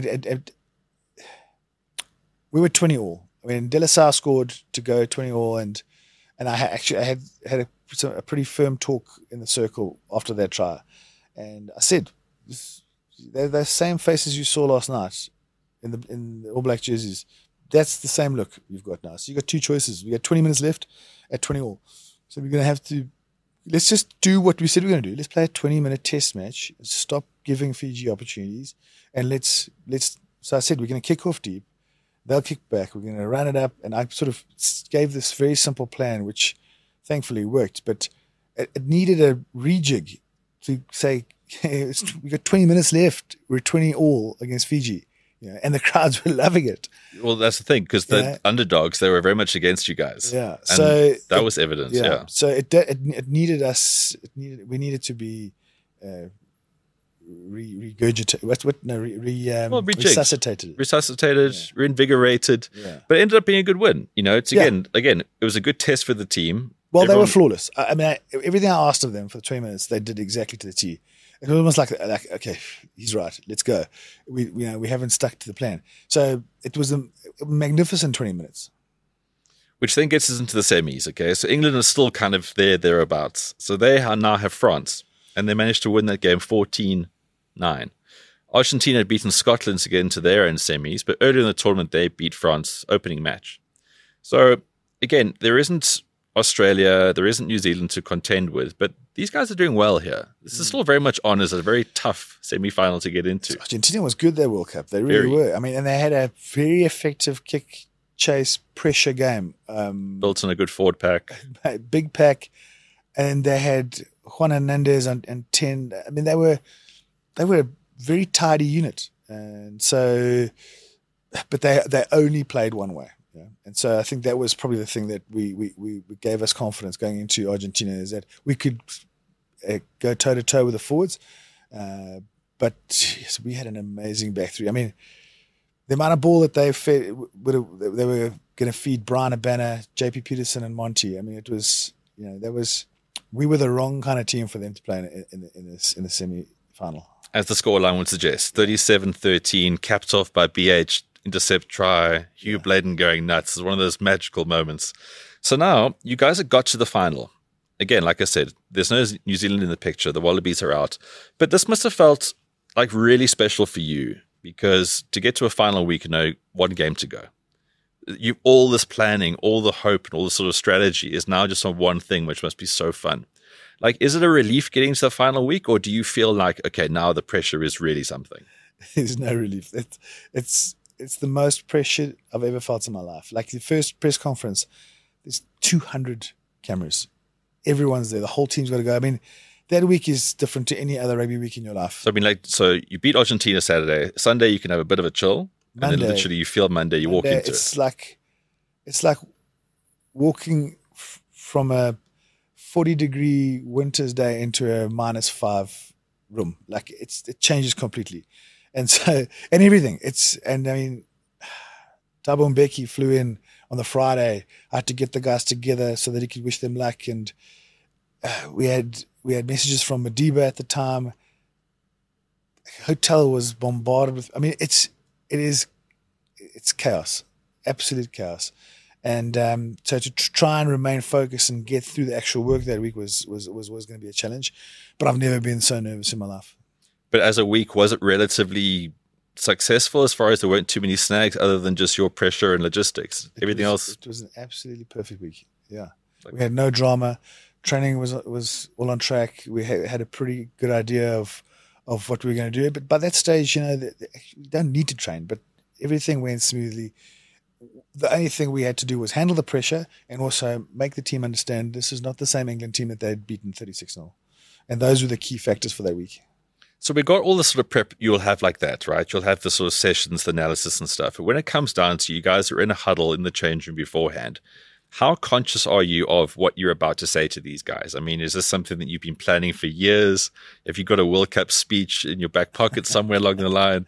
we were 20 all. I mean, De La Salle scored to go 20 all, and I had a pretty firm talk in the circle after that try, and I said, they're the same faces you saw last night in the All Black jerseys. That's the same look you've got now. So you got two choices. We got 20 minutes left at 20 all, so we're going to have to. Let's just do what we said we're going to do. Let's play a 20-minute test match. Stop giving Fiji opportunities, and let's. So I said we're going to kick off deep. They'll kick back. We're going to run it up. And I sort of gave this very simple plan, which thankfully worked. But it needed a rejig to say, hey, we got 20 minutes left. We're 20 all against Fiji. And the crowds were loving it. Well, that's the thing, because the underdogs, they were very much against you guys. Yeah. And so that was evidence. Yeah. So it needed us. We needed to be resuscitated, reinvigorated, but it ended up being a good win. It's again, it was a good test for the team. Well, they were flawless. I mean, everything I asked of them for the 20 minutes, they did exactly to the T. It was almost like okay, he's right. Let's go. We haven't stuck to the plan. So it was a magnificent 20 minutes. Which then gets us into the semis. Okay, so England is still kind of thereabouts. So they now have France, and they managed to win that game 14-9. Argentina had beaten Scotland to get into their own semis, but earlier in the tournament they beat France opening match. So again, there isn't Australia, there isn't New Zealand to contend with, but these guys are doing well here. This is still very much on as a very tough semi-final to get into. Argentina was good that World Cup. They really were. I mean, and they had a very effective kick, chase, pressure game. Built on a good forward pack. Big pack. And they had Juan Hernandez and 10. I mean, they were a very tidy unit. And so, but they only played one way. Yeah. And so I think that was probably the thing that we gave us confidence going into Argentina, is that we could go toe-to-toe with the forwards. But yes, we had an amazing back three. I mean, the amount of ball that they fed, they were going to feed Brian Abana, JP Peterson, and Monty. I mean, it was, we were the wrong kind of team for them to play in the semi-final. As the scoreline would suggest, 37-13, capped off by BH. Intercept try, Hugh Bladen going nuts. It's one of those magical moments. So now you guys have got to the final. Again, like I said, there's no New Zealand in the picture. The Wallabies are out. But this must have felt like really special for you, because to get to a final week, one game to go. All this planning, all the hope, and all the sort of strategy is now just on one thing, which must be so fun. Like, is it a relief getting to the final week, or do you feel like, okay, now the pressure is really something? There's no relief. It's the most pressure I've ever felt in my life. Like the first press conference, there's 200 cameras. Everyone's there. The whole team's got to go. I mean, that week is different to any other rugby week in your life. So, I mean, so you beat Argentina Saturday. Sunday, you can have a bit of a chill. Monday, and then literally you feel Monday, walk into it. It's like walking from a 40-degree winter's day into a -5 room. Like it changes completely. And so, and everything. I mean, Thabo Mbeki flew in on the Friday. I had to get the guys together so that he could wish them luck. And we had messages from Madiba at the time. Hotel was bombarded with. I mean, it's chaos, absolute chaos. And so to try and remain focused and get through the actual work that week was going to be a challenge. But I've never been so nervous in my life. But as a week, was it relatively successful as far as there weren't too many snags other than just your pressure and logistics? Everything else? It was an absolutely perfect week. Yeah. We had no drama. Training was all on track. We had a pretty good idea of what we were going to do. But by that stage, you don't need to train. But everything went smoothly. The only thing we had to do was handle the pressure and also make the team understand this is not the same England team that they'd beaten 36-0. And those were the key factors for that week. So we got all the sort of prep you'll have like that, right? You'll have the sort of sessions, the analysis and stuff. But when it comes down to you guys are in a huddle in the change room beforehand, how conscious are you of what you're about to say to these guys? I mean, is this something that you've been planning for years? Have you got a World Cup speech in your back pocket somewhere along the line?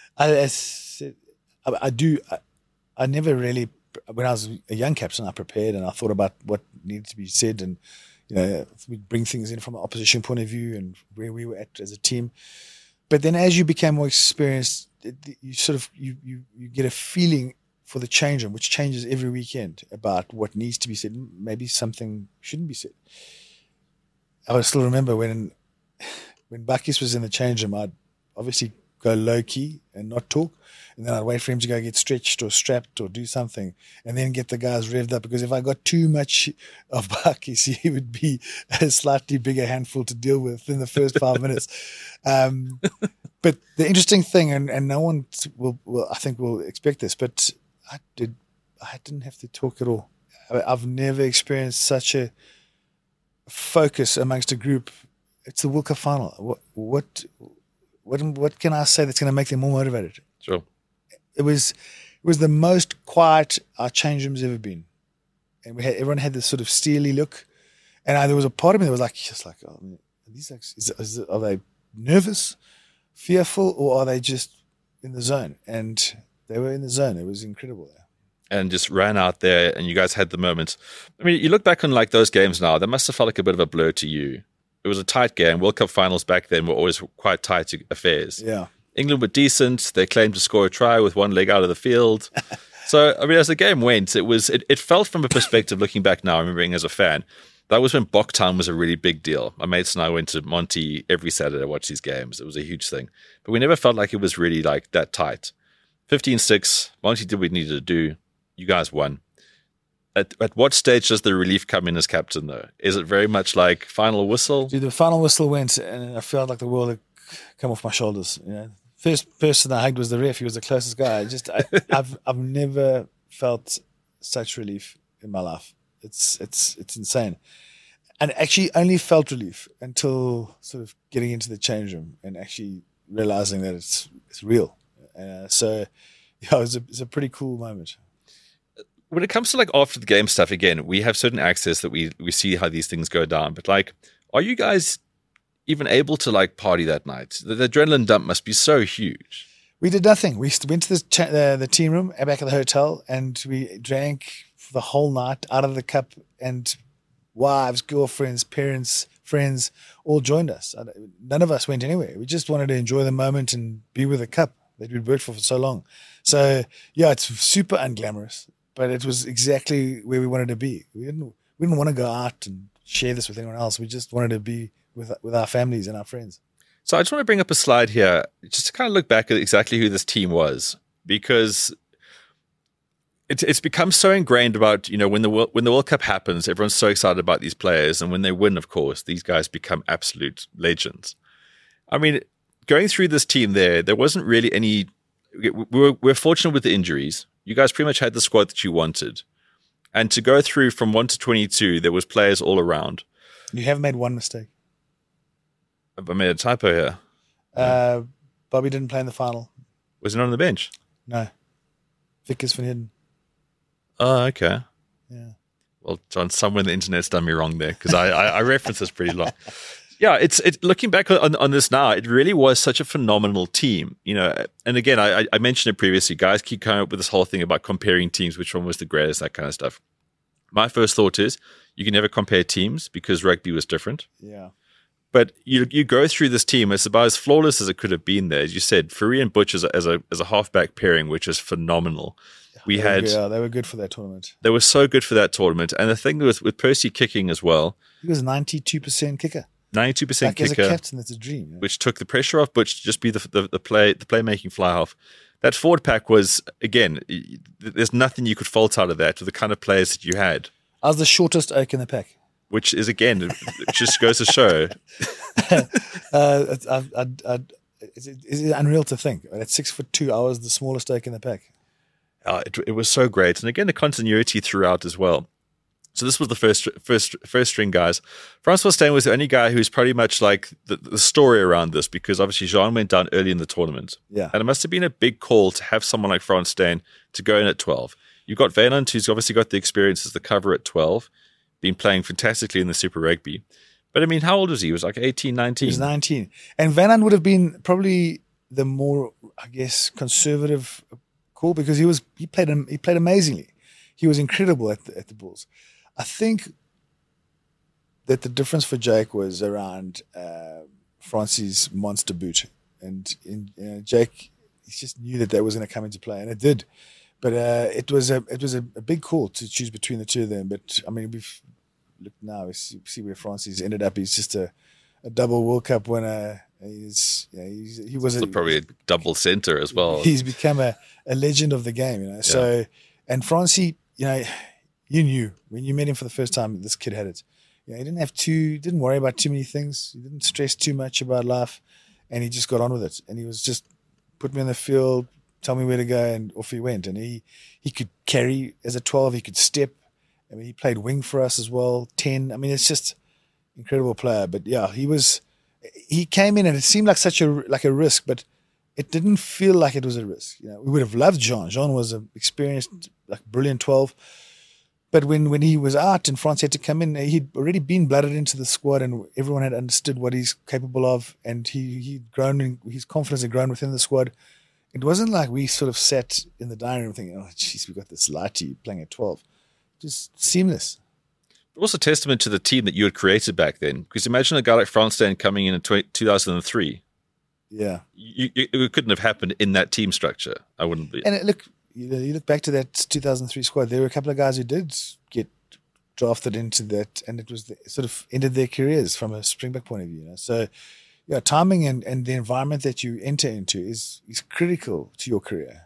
I do. I never really, when I was a young captain, I prepared and I thought about what needed to be said, and we'd bring things in from an opposition point of view and where we were at as a team. But then, as you became more experienced, you sort of you get a feeling for the change room, which changes every weekend, about what needs to be said. Maybe something shouldn't be said. I still remember when Bakkies was in the change room, I'd obviously go low key and not talk. And then I'd wait for him to go get stretched or strapped or do something, and then get the guys revved up. Because if I got too much of Bakkies, he would be a slightly bigger handful to deal with in the first 5 minutes. But the interesting thing, and no one I think will expect this, but I didn't have to talk at all. I've never experienced such a focus amongst a group. It's the World Cup final. What can I say that's going to make them more motivated? Sure. It was the most quiet our change room's ever been, and everyone had this sort of steely look, and there was a part of me that was are they nervous, fearful, or are they just in the zone? And they were in the zone. It was incredible there. And just ran out there, and you guys had the moments. I mean, you look back on like those games now, that must have felt like a bit of a blur to you. It was a tight game. World Cup finals back then were always quite tight affairs. Yeah. England were decent. They claimed to score a try with one leg out of the field. So, I mean, as the game went, it felt from a perspective, looking back now, remembering as a fan, that was when Boktown was a really big deal. My mates and I went to Monty every Saturday to watch these games. It was a huge thing. But we never felt like it was really like that tight. 15-6, Monty did what he needed to do. You guys won. At what stage does the relief come in as captain, though? Is it very much like final whistle? Dude, the final whistle went, and I felt like the world had come off my shoulders. First person I hugged was the ref. He was the closest guy. I've never felt such relief in my life. It's insane, and actually only felt relief until sort of getting into the change room and actually realizing that it's real. So yeah, it's a pretty cool moment. When it comes to like after the game stuff, again, we have certain access that we see how these things go down. But like, are you guys even able to like party that night? The adrenaline dump must be so huge. We did nothing. We went to the team room back at the hotel, and we drank for the whole night out of the cup, and wives, girlfriends, parents, friends all joined us. None of us went anywhere. We just wanted to enjoy the moment and be with the cup that we'd worked for so long. So yeah, it's super unglamorous, but it was exactly where we wanted to be. We didn't want to go out and share this with anyone else. We just wanted to be with our families and our friends. So I just want to bring up a slide here just to kind of look back at exactly who this team was, because it's become so ingrained about, when the World Cup happens, everyone's so excited about these players, and when they win, of course, these guys become absolute legends. I mean, going through this team there wasn't really any. We're fortunate with the injuries. You guys pretty much had the squad that you wanted, and to go through from 1 to 22, there was players all around. You have made one mistake. I made a typo here. Bobby didn't play in the final. Was he not on the bench? No. Vickers van Heerden. Oh, okay. Yeah. Well, John, somewhere in the internet's done me wrong there, because I referenced this pretty long. Yeah, it's looking back on this now, it really was such a phenomenal team. And again, I mentioned it previously. Guys keep coming up with this whole thing about comparing teams, which one was the greatest, that kind of stuff. My first thought is you can never compare teams because rugby was different. Yeah. But you go through this team, it's about as flawless as it could have been there. As you said, Fourie and Butch as a halfback pairing, which is phenomenal. They were good for that tournament. They were so good for that tournament. And the thing with Percy kicking as well. He was 92% kicker. 92% kicker. As a captain, that's a dream. Which took the pressure off Butch to just be the playmaking fly half. That forward pack was, again, there's nothing you could fault out of that with the kind of players that you had. I was the shortest oak in the pack. Which is, again, it just goes to show. It's unreal to think. At 6'2", I was the smallest oak in the pack. It was so great. And again, the continuity throughout as well. So this was the first string guys. Francois Steyn was the only guy who's pretty much like the story around this, because obviously Jean went down early in the tournament. Yeah. And it must have been a big call to have someone like Frans Steyn to go in at 12. You've got Wynand, who's obviously got the experience as the cover at 12, been playing fantastically in the Super Rugby. But I mean, how old was he? He was like 18, 19. He was 19. And Wynand would have been probably the more, I guess, conservative call, because he played amazingly. He was incredible at the Bulls. I think that the difference for Jake was around Francie's monster boot. And Jake, he just knew that was going to come into play, and it did. But it was a big call to choose between the two of them. But I mean, we've looked now, we see where Francie's ended up. He's just a double World Cup winner. He was probably a double center as well. He's become a legend of the game, Yeah. So, and Francie, you knew when you met him for the first time, this kid had it. He didn't worry about too many things. He didn't stress too much about life, and he just got on with it. And he was just put me in the field, tell me where to go, and off he went. And he could carry as a 12. He could step. I mean, he played wing for us as well, 10. I mean, it's just incredible player. But yeah, he came in and it seemed like such a risk, but it didn't feel like it was a risk. We would have loved Jean. Jean was an experienced, brilliant 12. But when he was out and France had to come in, he'd already been blooded into the squad, and everyone had understood what he's capable of, and he'd grown, his confidence had grown within the squad. It wasn't like we sort of sat in the dining room thinking, oh, geez, we got this lighty playing at 12. Just seamless. But also testament to the team that you had created back then, because imagine a guy like Frans Steyn coming in 2003. Yeah. It couldn't have happened in that team structure. I wouldn't be. And you look back to that 2003 squad, there were a couple of guys who did get drafted into that, and it was sort of ended their careers from a Springbok point of view. So, yeah, timing and the environment that you enter into is critical to your career.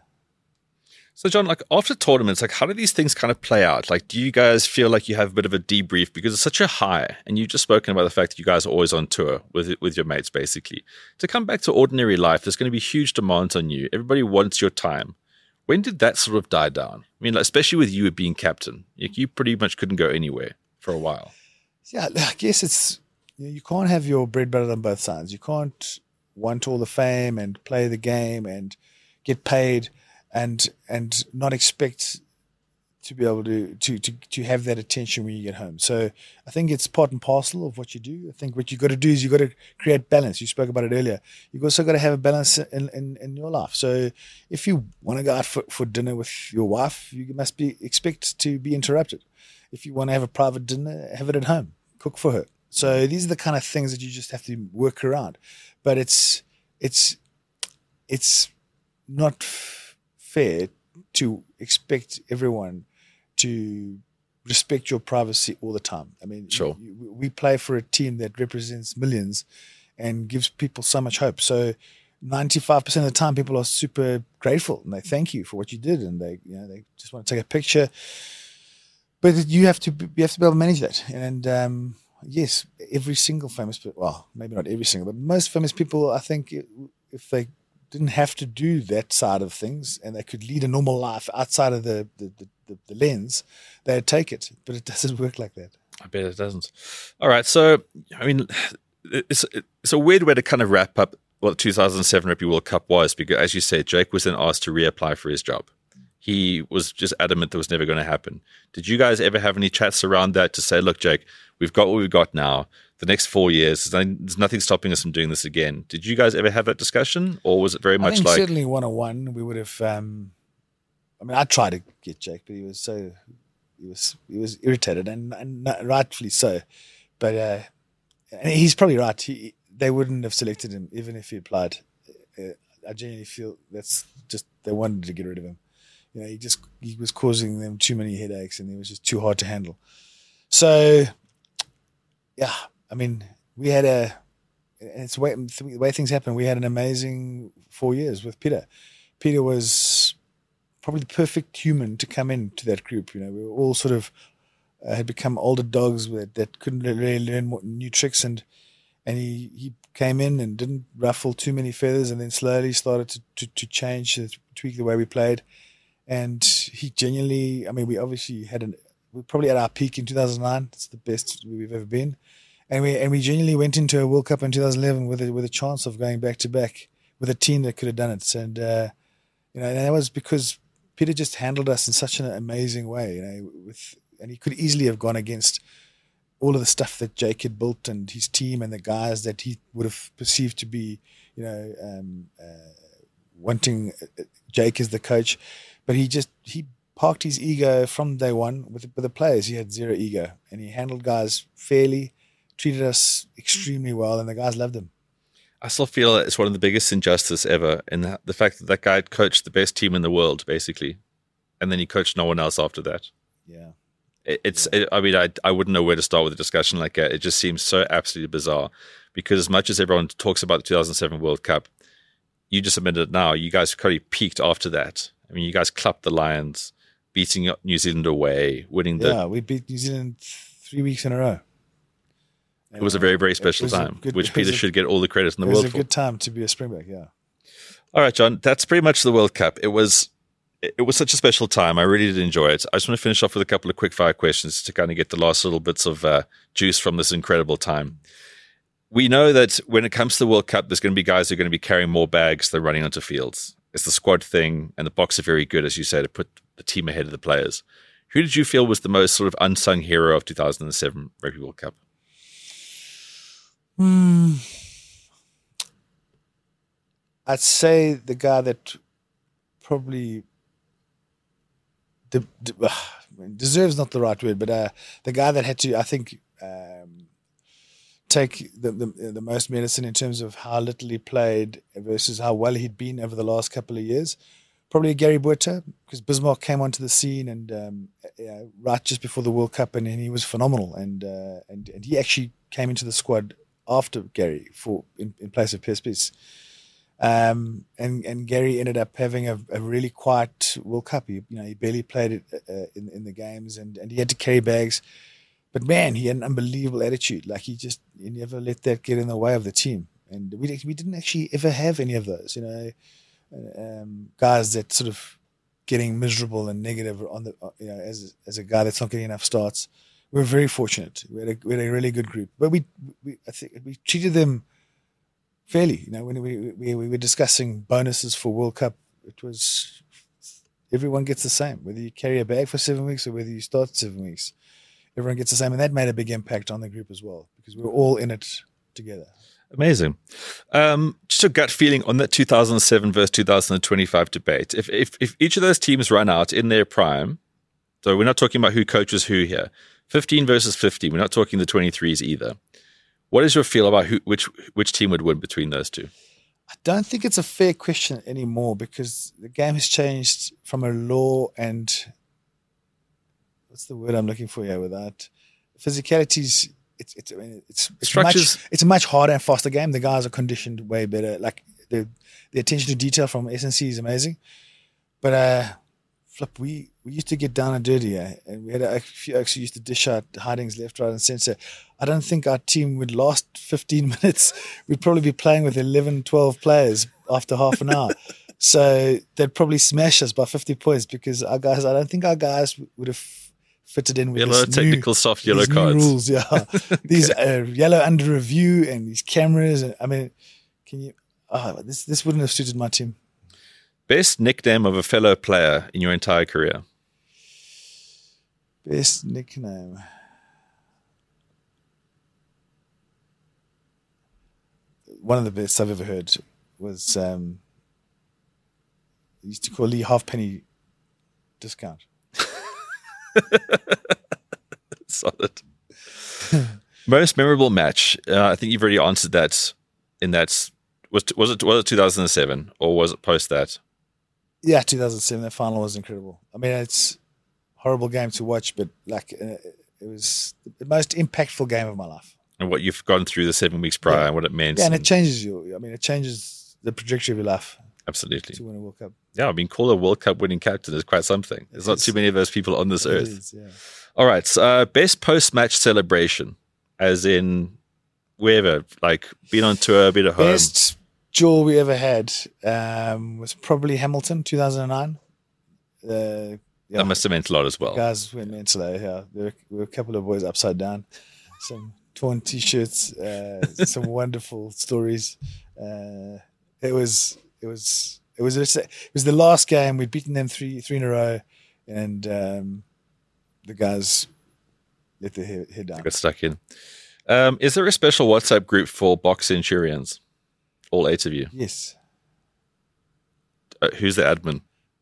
So, John, after tournaments, how do these things kind of play out? Do you guys feel like you have a bit of a debrief because it's such a high? And you've just spoken about the fact that you guys are always on tour with your mates, basically. To come back to ordinary life, there's going to be huge demands on you. Everybody wants your time. When did that sort of die down? I mean, especially with you being captain, you pretty much couldn't go anywhere for a while. Yeah, I guess it's, you can't have your bread buttered on both sides. You can't want all the fame and play the game and get paid and not expect to be able to have that attention when you get home. So I think it's part and parcel of what you do. I think what you got to do is you got to create balance. You spoke about it earlier. You've also got to have a balance in your life. So if you want to go out for dinner with your wife, you must expect to be interrupted. If you want to have a private dinner, have it at home. Cook for her. So these are the kind of things that you just have to work around. But it's not fair to expect everyone to respect your privacy all the time. I mean, sure. We play for a team that represents millions and gives people so much hope. So 95% of the time, people are super grateful and they thank you for what you did, and they just want to take a picture. But you have to be able to manage that. And yes, every single famous, well, maybe not every single, but most famous people, I think, if they didn't have to do that side of things and they could lead a normal life outside of the lens, they'd take it. But it doesn't work like that. I bet it doesn't. All right. So, I mean, it's a weird way to kind of wrap up what the 2007 Rugby World Cup was, because, as you said, Jake was then asked to reapply for his job. He was just adamant that was never going to happen. Did you guys ever have any chats around that to say, look, Jake, we've got what we've got now. The next 4 years, there's nothing stopping us from doing this again. Did you guys ever have that discussion, or was it very much like... certainly 101, we would have... I tried to get Jake, but he was irritated, and rightfully so. But and he's probably right. They wouldn't have selected him even if he applied. I genuinely feel that's just they wanted to get rid of him. he was causing them too many headaches, and it was just too hard to handle. So, yeah, I mean, we had it's the way things happen. We had an amazing 4 years with Peter. Peter was probably the perfect human to come into that group. We were all sort of had become older dogs that couldn't really learn new tricks, and he came in and didn't ruffle too many feathers, and then slowly started to change, to tweak the way we played. And he genuinely, I mean, we obviously we're probably at our peak in 2009. It's the best we've ever been. And we genuinely went into a World Cup in 2011 with a chance of going back to back with a team that could have done it. And and that was because Peter just handled us in such an amazing way. And he could easily have gone against all of the stuff that Jake had built and his team and the guys that he would have perceived to be, wanting Jake as the coach. But he parked his ego from day one with the players. He had zero ego, and he handled guys fairly, treated us extremely well, and the guys loved him. I still feel it's one of the biggest injustice ever in the fact that guy coached the best team in the world, basically, and then he coached no one else after that. Yeah. I wouldn't know where to start with a discussion like that. It just seems so absolutely bizarre, because as much as everyone talks about the 2007 World Cup, you just admitted it now, you guys probably peaked after that. I mean, you guys clapped the Lions, beating New Zealand away, winning we beat New Zealand 3 weeks in a row. It was a very, very special time, which Peter should get all the credit in the world for. It was a good time to be a Springbok, yeah. All right, John, that's pretty much the World Cup. It was such a special time. I really did enjoy it. I just want to finish off with a couple of quick-fire questions to kind of get the last little bits of juice from this incredible time. We know that when it comes to the World Cup, there's going to be guys who are going to be carrying more bags than running onto fields. It's the squad thing, and the Boks are very good, as you say, to put the team ahead of the players. Who did you feel was the most sort of unsung hero of 2007 Rugby World Cup? I'd say the guy that probably deserves not the right word, but the guy that had to, I think, take the most medicine in terms of how little he played versus how well he'd been over the last couple of years. Probably Gary Botha, because Bismarck came onto the scene and right just before the World Cup, and he was phenomenal. And he actually came into the squad after Gary in place of PSPs. And Gary ended up having a really quiet World Cup. He barely played it in the games, and he had to carry bags. But man, he had an unbelievable attitude. Like he never let that get in the way of the team. And we didn't actually ever have any of those, guys that sort of getting miserable and negative on the, as a guy that's not getting enough starts. We were very fortunate. We had a really good group, but I think we treated them fairly. When we were discussing bonuses for World Cup, it was everyone gets the same, whether you carry a bag for 7 weeks or whether you start 7 weeks. Everyone gets the same, and that made a big impact on the group as well because we were all in it together. Amazing. Just a gut feeling on that 2007 versus 2025 debate. If each of those teams run out in their prime, so we're not talking about who coaches who here, 15 versus 15, we're not talking the 23s either. What is your feel about which team would win between those two? I don't think it's a fair question anymore because the game has changed from a law and what's the word I'm looking for here without physicalities. It's a much harder and faster game. The guys are conditioned way better. Like the attention to detail from SNC is amazing. But Flip, we used to get down and dirty, and we had a few oaks who used to dish out hidings left, right, and centre. I don't think our team would last 15 minutes. We'd probably be playing with 11, 12 players after half an hour. So they'd probably smash us by 50 points because I don't think our guys would have fitted in with soft yellow cards. New rules, yeah. These yellow under review and these cameras. I mean, this wouldn't have suited my team. Best nickname of a fellow player in your entire career? Best nickname. One of the best I've ever heard was used to call Lee Halfpenny Discount. Solid. Most memorable match. I think you've already answered that. In that, was it 2007 or was it post that? Yeah, 2007. That final was incredible. I mean, it's a horrible game to watch, but like it was the most impactful game of my life. And what you've gone through the 7 weeks prior and what it meant. Yeah, and it changes you. I mean, it changes the trajectory of your life. Absolutely. To win a World Cup. Yeah, I mean, call a World Cup winning captain is quite something. There's not too many of those people on this earth. Is, yeah. All right. So, best post-match celebration, as in wherever, like been on tour, been at home. Best jewel we ever had was probably Hamilton, 2009. That must have meant a lot as well. Guys went mental. Yeah, there were a couple of boys upside down, some torn T-shirts, some wonderful stories. It was the last game. We'd beaten them three in a row, and the guys let their head down. Got stuck in. Is there a special WhatsApp group for Box Centurions? All 8 of you. Yes. Who's the admin?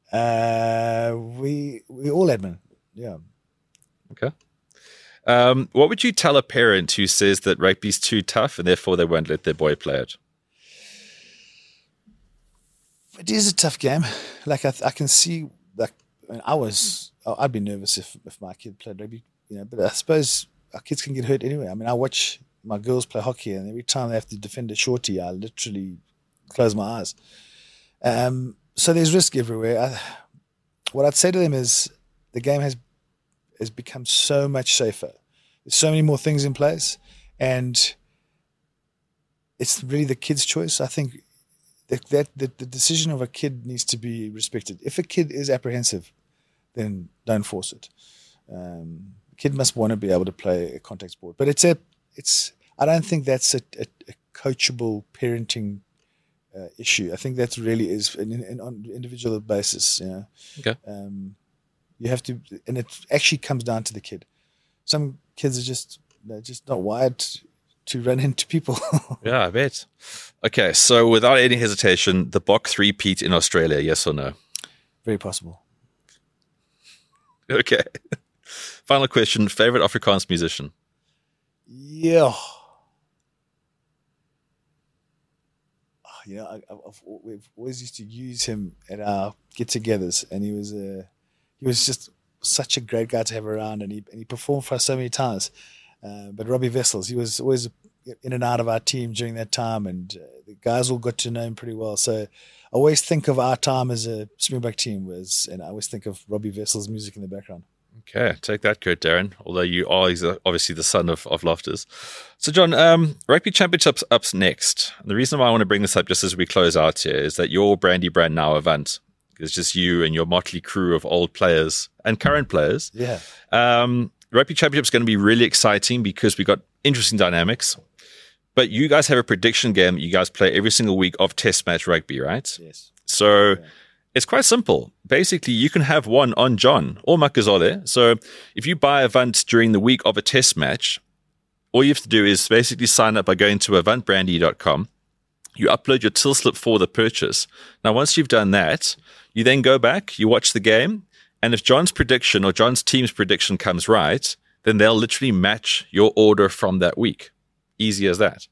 We all admin. Yeah. Okay. What would you tell a parent who says that rugby's too tough and therefore they won't let their boy play it? It is a tough game. Like I can see. Like I'd be nervous if my kid played rugby. But I suppose our kids can get hurt anyway. I mean, I watch my girls play hockey, and every time they have to defend a shorty, I literally close my eyes. So there's risk everywhere. What I'd say to them is the game has become so much safer. There's so many more things in place, and it's really the kid's choice. I think that the decision of a kid needs to be respected. If a kid is apprehensive, then don't force it. A kid must want to be able to play a contact sport, but I don't think that's a coachable parenting issue. I think that really is on an individual basis. Okay. You have to, and it actually comes down to the kid. Some kids are just not wired to run into people. Yeah, I bet. Okay, so without any hesitation, the Bok 3-peat in Australia, yes or no? Very possible. Okay. Final question, favorite Afrikaans musician? Yeah. We've always used to use him at our get-togethers, and he was just such a great guy to have around, and he performed for us so many times. But Robbie Wessels, he was always in and out of our team during that time, and the guys all got to know him pretty well. So I always think of our time as a Springbok team, and I always think of Robbie Wessels' music in the background. Okay, take that, Kurt Darren, although you are obviously the son of Loftus. So, John, Rugby Championship's up next. And the reason why I want to bring this up just as we close out here is that your Brandy brand now Avant. It's just you and your motley crew of old players and current players. Yeah. Rugby Championship is going to be really exciting because we got interesting dynamics. But you guys have a prediction game that you guys play every single week of test match rugby, right? Yes. So it's quite simple. Basically, you can have one on John or Makazole. So if you buy Avant during the week of a test match, all you have to do is basically sign up by going to avantbrandy.com. You upload your till slip for the purchase. Now, once you've done that, you then go back, you watch the game, and if John's prediction or John's team's prediction comes right, then they'll literally match your order from that week. Easy as that.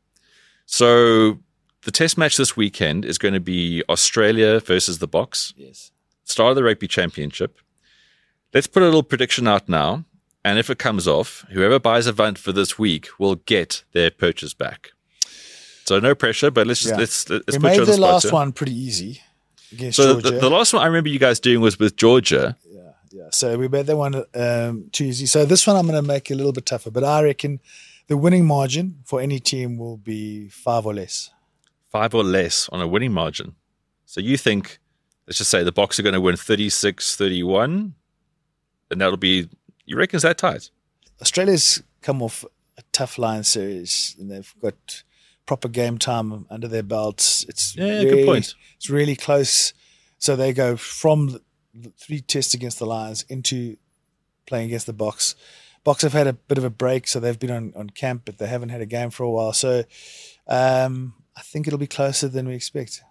So the test match this weekend is going to be Australia versus the Boks. Yes. Start of the Rugby Championship. Let's put a little prediction out now, and if it comes off, whoever buys Avant for this week will get their purchase back. So no pressure, but let's put you on the spot. We made the last one pretty easy against Georgia. The last one I remember you guys doing was with Georgia. Yeah. So we made that one too easy. So this one I'm going to make a little bit tougher, but I reckon the winning margin for any team will be 5 or less. 5 or less on a winning margin. So you think, let's just say the Boks are going to win 36-31, and that'll be, you reckon is that tight? Australia's come off a tough Lions series, and they've got proper game time under their belts. It's good point. It's really close. So they go from the 3 tests against the Lions into playing against the Boks. Boks have had a bit of a break, so they've been on camp, but they haven't had a game for a while. So I think it'll be closer than we expect.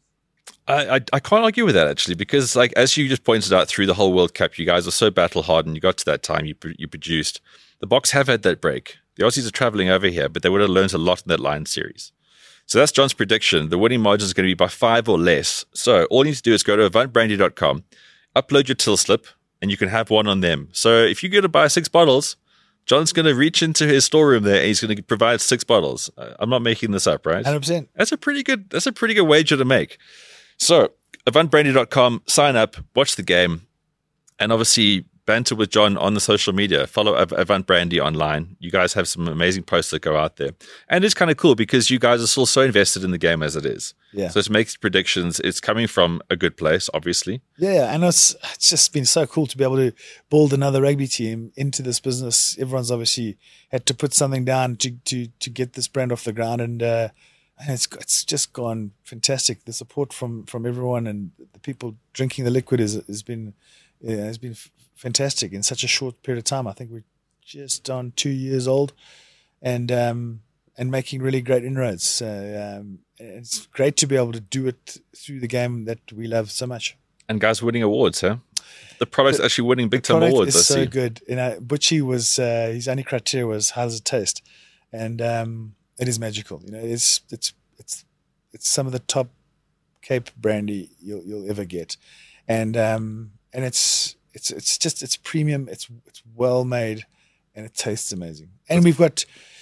I can't argue with that, actually, because like as you just pointed out through the whole World Cup, you guys are so battle-hardened. You got to that time, you produced. The Boks have had that break. The Aussies are traveling over here, but they would have learned a lot in that Lions series. So that's John's prediction. The winning margin is going to be by 5 or less. So all you need to do is go to avantbrandy.com, upload your till slip, and you can have one on them. So if you go to buy 6 bottles, John's going to reach into his storeroom there and he's going to provide 6 bottles. I'm not making this up, right? 100%. That's a pretty good wager to make. So avantbrandy.com, sign up, watch the game, and obviously banter with John on the social media. Follow Avant Brandy online. You guys have some amazing posts that go out there. And it's kind of cool because you guys are still so invested in the game as it is. Yeah. So to make predictions, it's coming from a good place, obviously. Yeah, and it's just been so cool to be able to build another rugby team into this business. Everyone's obviously had to put something down to get this brand off the ground, and it's just gone fantastic. The support from everyone and the people drinking the liquid has been fantastic in such a short period of time. I think we're just on 2 years old, and making really great inroads. It's great to be able to do it through the game that we love so much. And guys winning awards, huh? The product's actually winning big time awards. It's so good. Butchie was his only criteria was how does it taste, and it is magical. It's some of the top Cape brandy you'll ever get, and it's premium. It's well made, and it tastes amazing. And we've got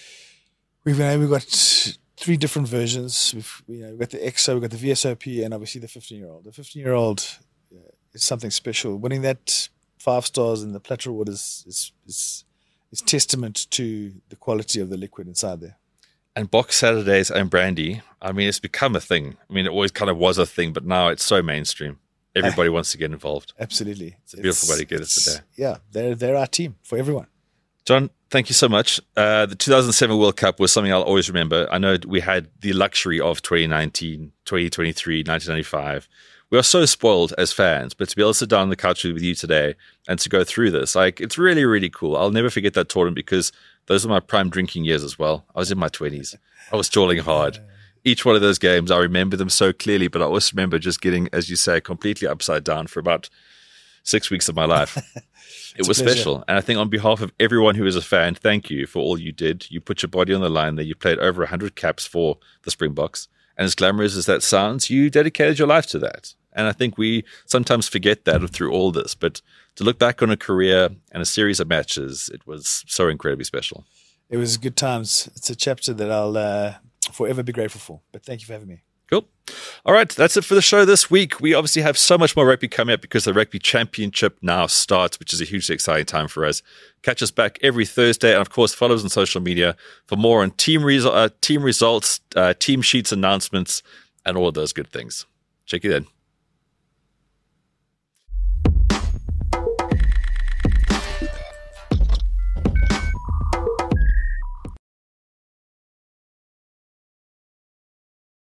3 different versions. We've got the XO, we've got the VSOP, and obviously the 15-year-old. The 15-year-old is something special. Winning that 5 stars in the Platter Award is testament to the quality of the liquid inside there. And Box Saturdays and brandy, I mean, it's become a thing. I mean, it always kind of was a thing, but now it's so mainstream. Everybody wants to get involved. Absolutely. It's a beautiful way to get it today. Yeah, they're our team for everyone. John, thank you so much. The 2007 World Cup was something I'll always remember. I know we had the luxury of 2019, 2023, 1995. We are so spoiled as fans, but to be able to sit down on the couch with you today and to go through this, it's really, really cool. I'll never forget that tournament because those are my prime drinking years as well. I was in my 20s. I was stalling hard. Each one of those games, I remember them so clearly, but I always remember just getting, as you say, completely upside down for about 6 weeks of my life. It was special. And I think on behalf of everyone who is a fan, thank you for all you did. You put your body on the line there. You played over 100 caps for the Springboks. And as glamorous as that sounds, you dedicated your life to that. And I think we sometimes forget that through all this. But to look back on a career and a series of matches, it was so incredibly special. It was good times. It's a chapter that I'll forever be grateful for. But thank you for having me. Cool. All right, that's it for the show this week. We obviously have so much more rugby coming up because the Rugby Championship now starts, which is a hugely exciting time for us. Catch us back every Thursday, and of course, follow us on social media for more on team results, team sheets announcements, and all of those good things. Check you then.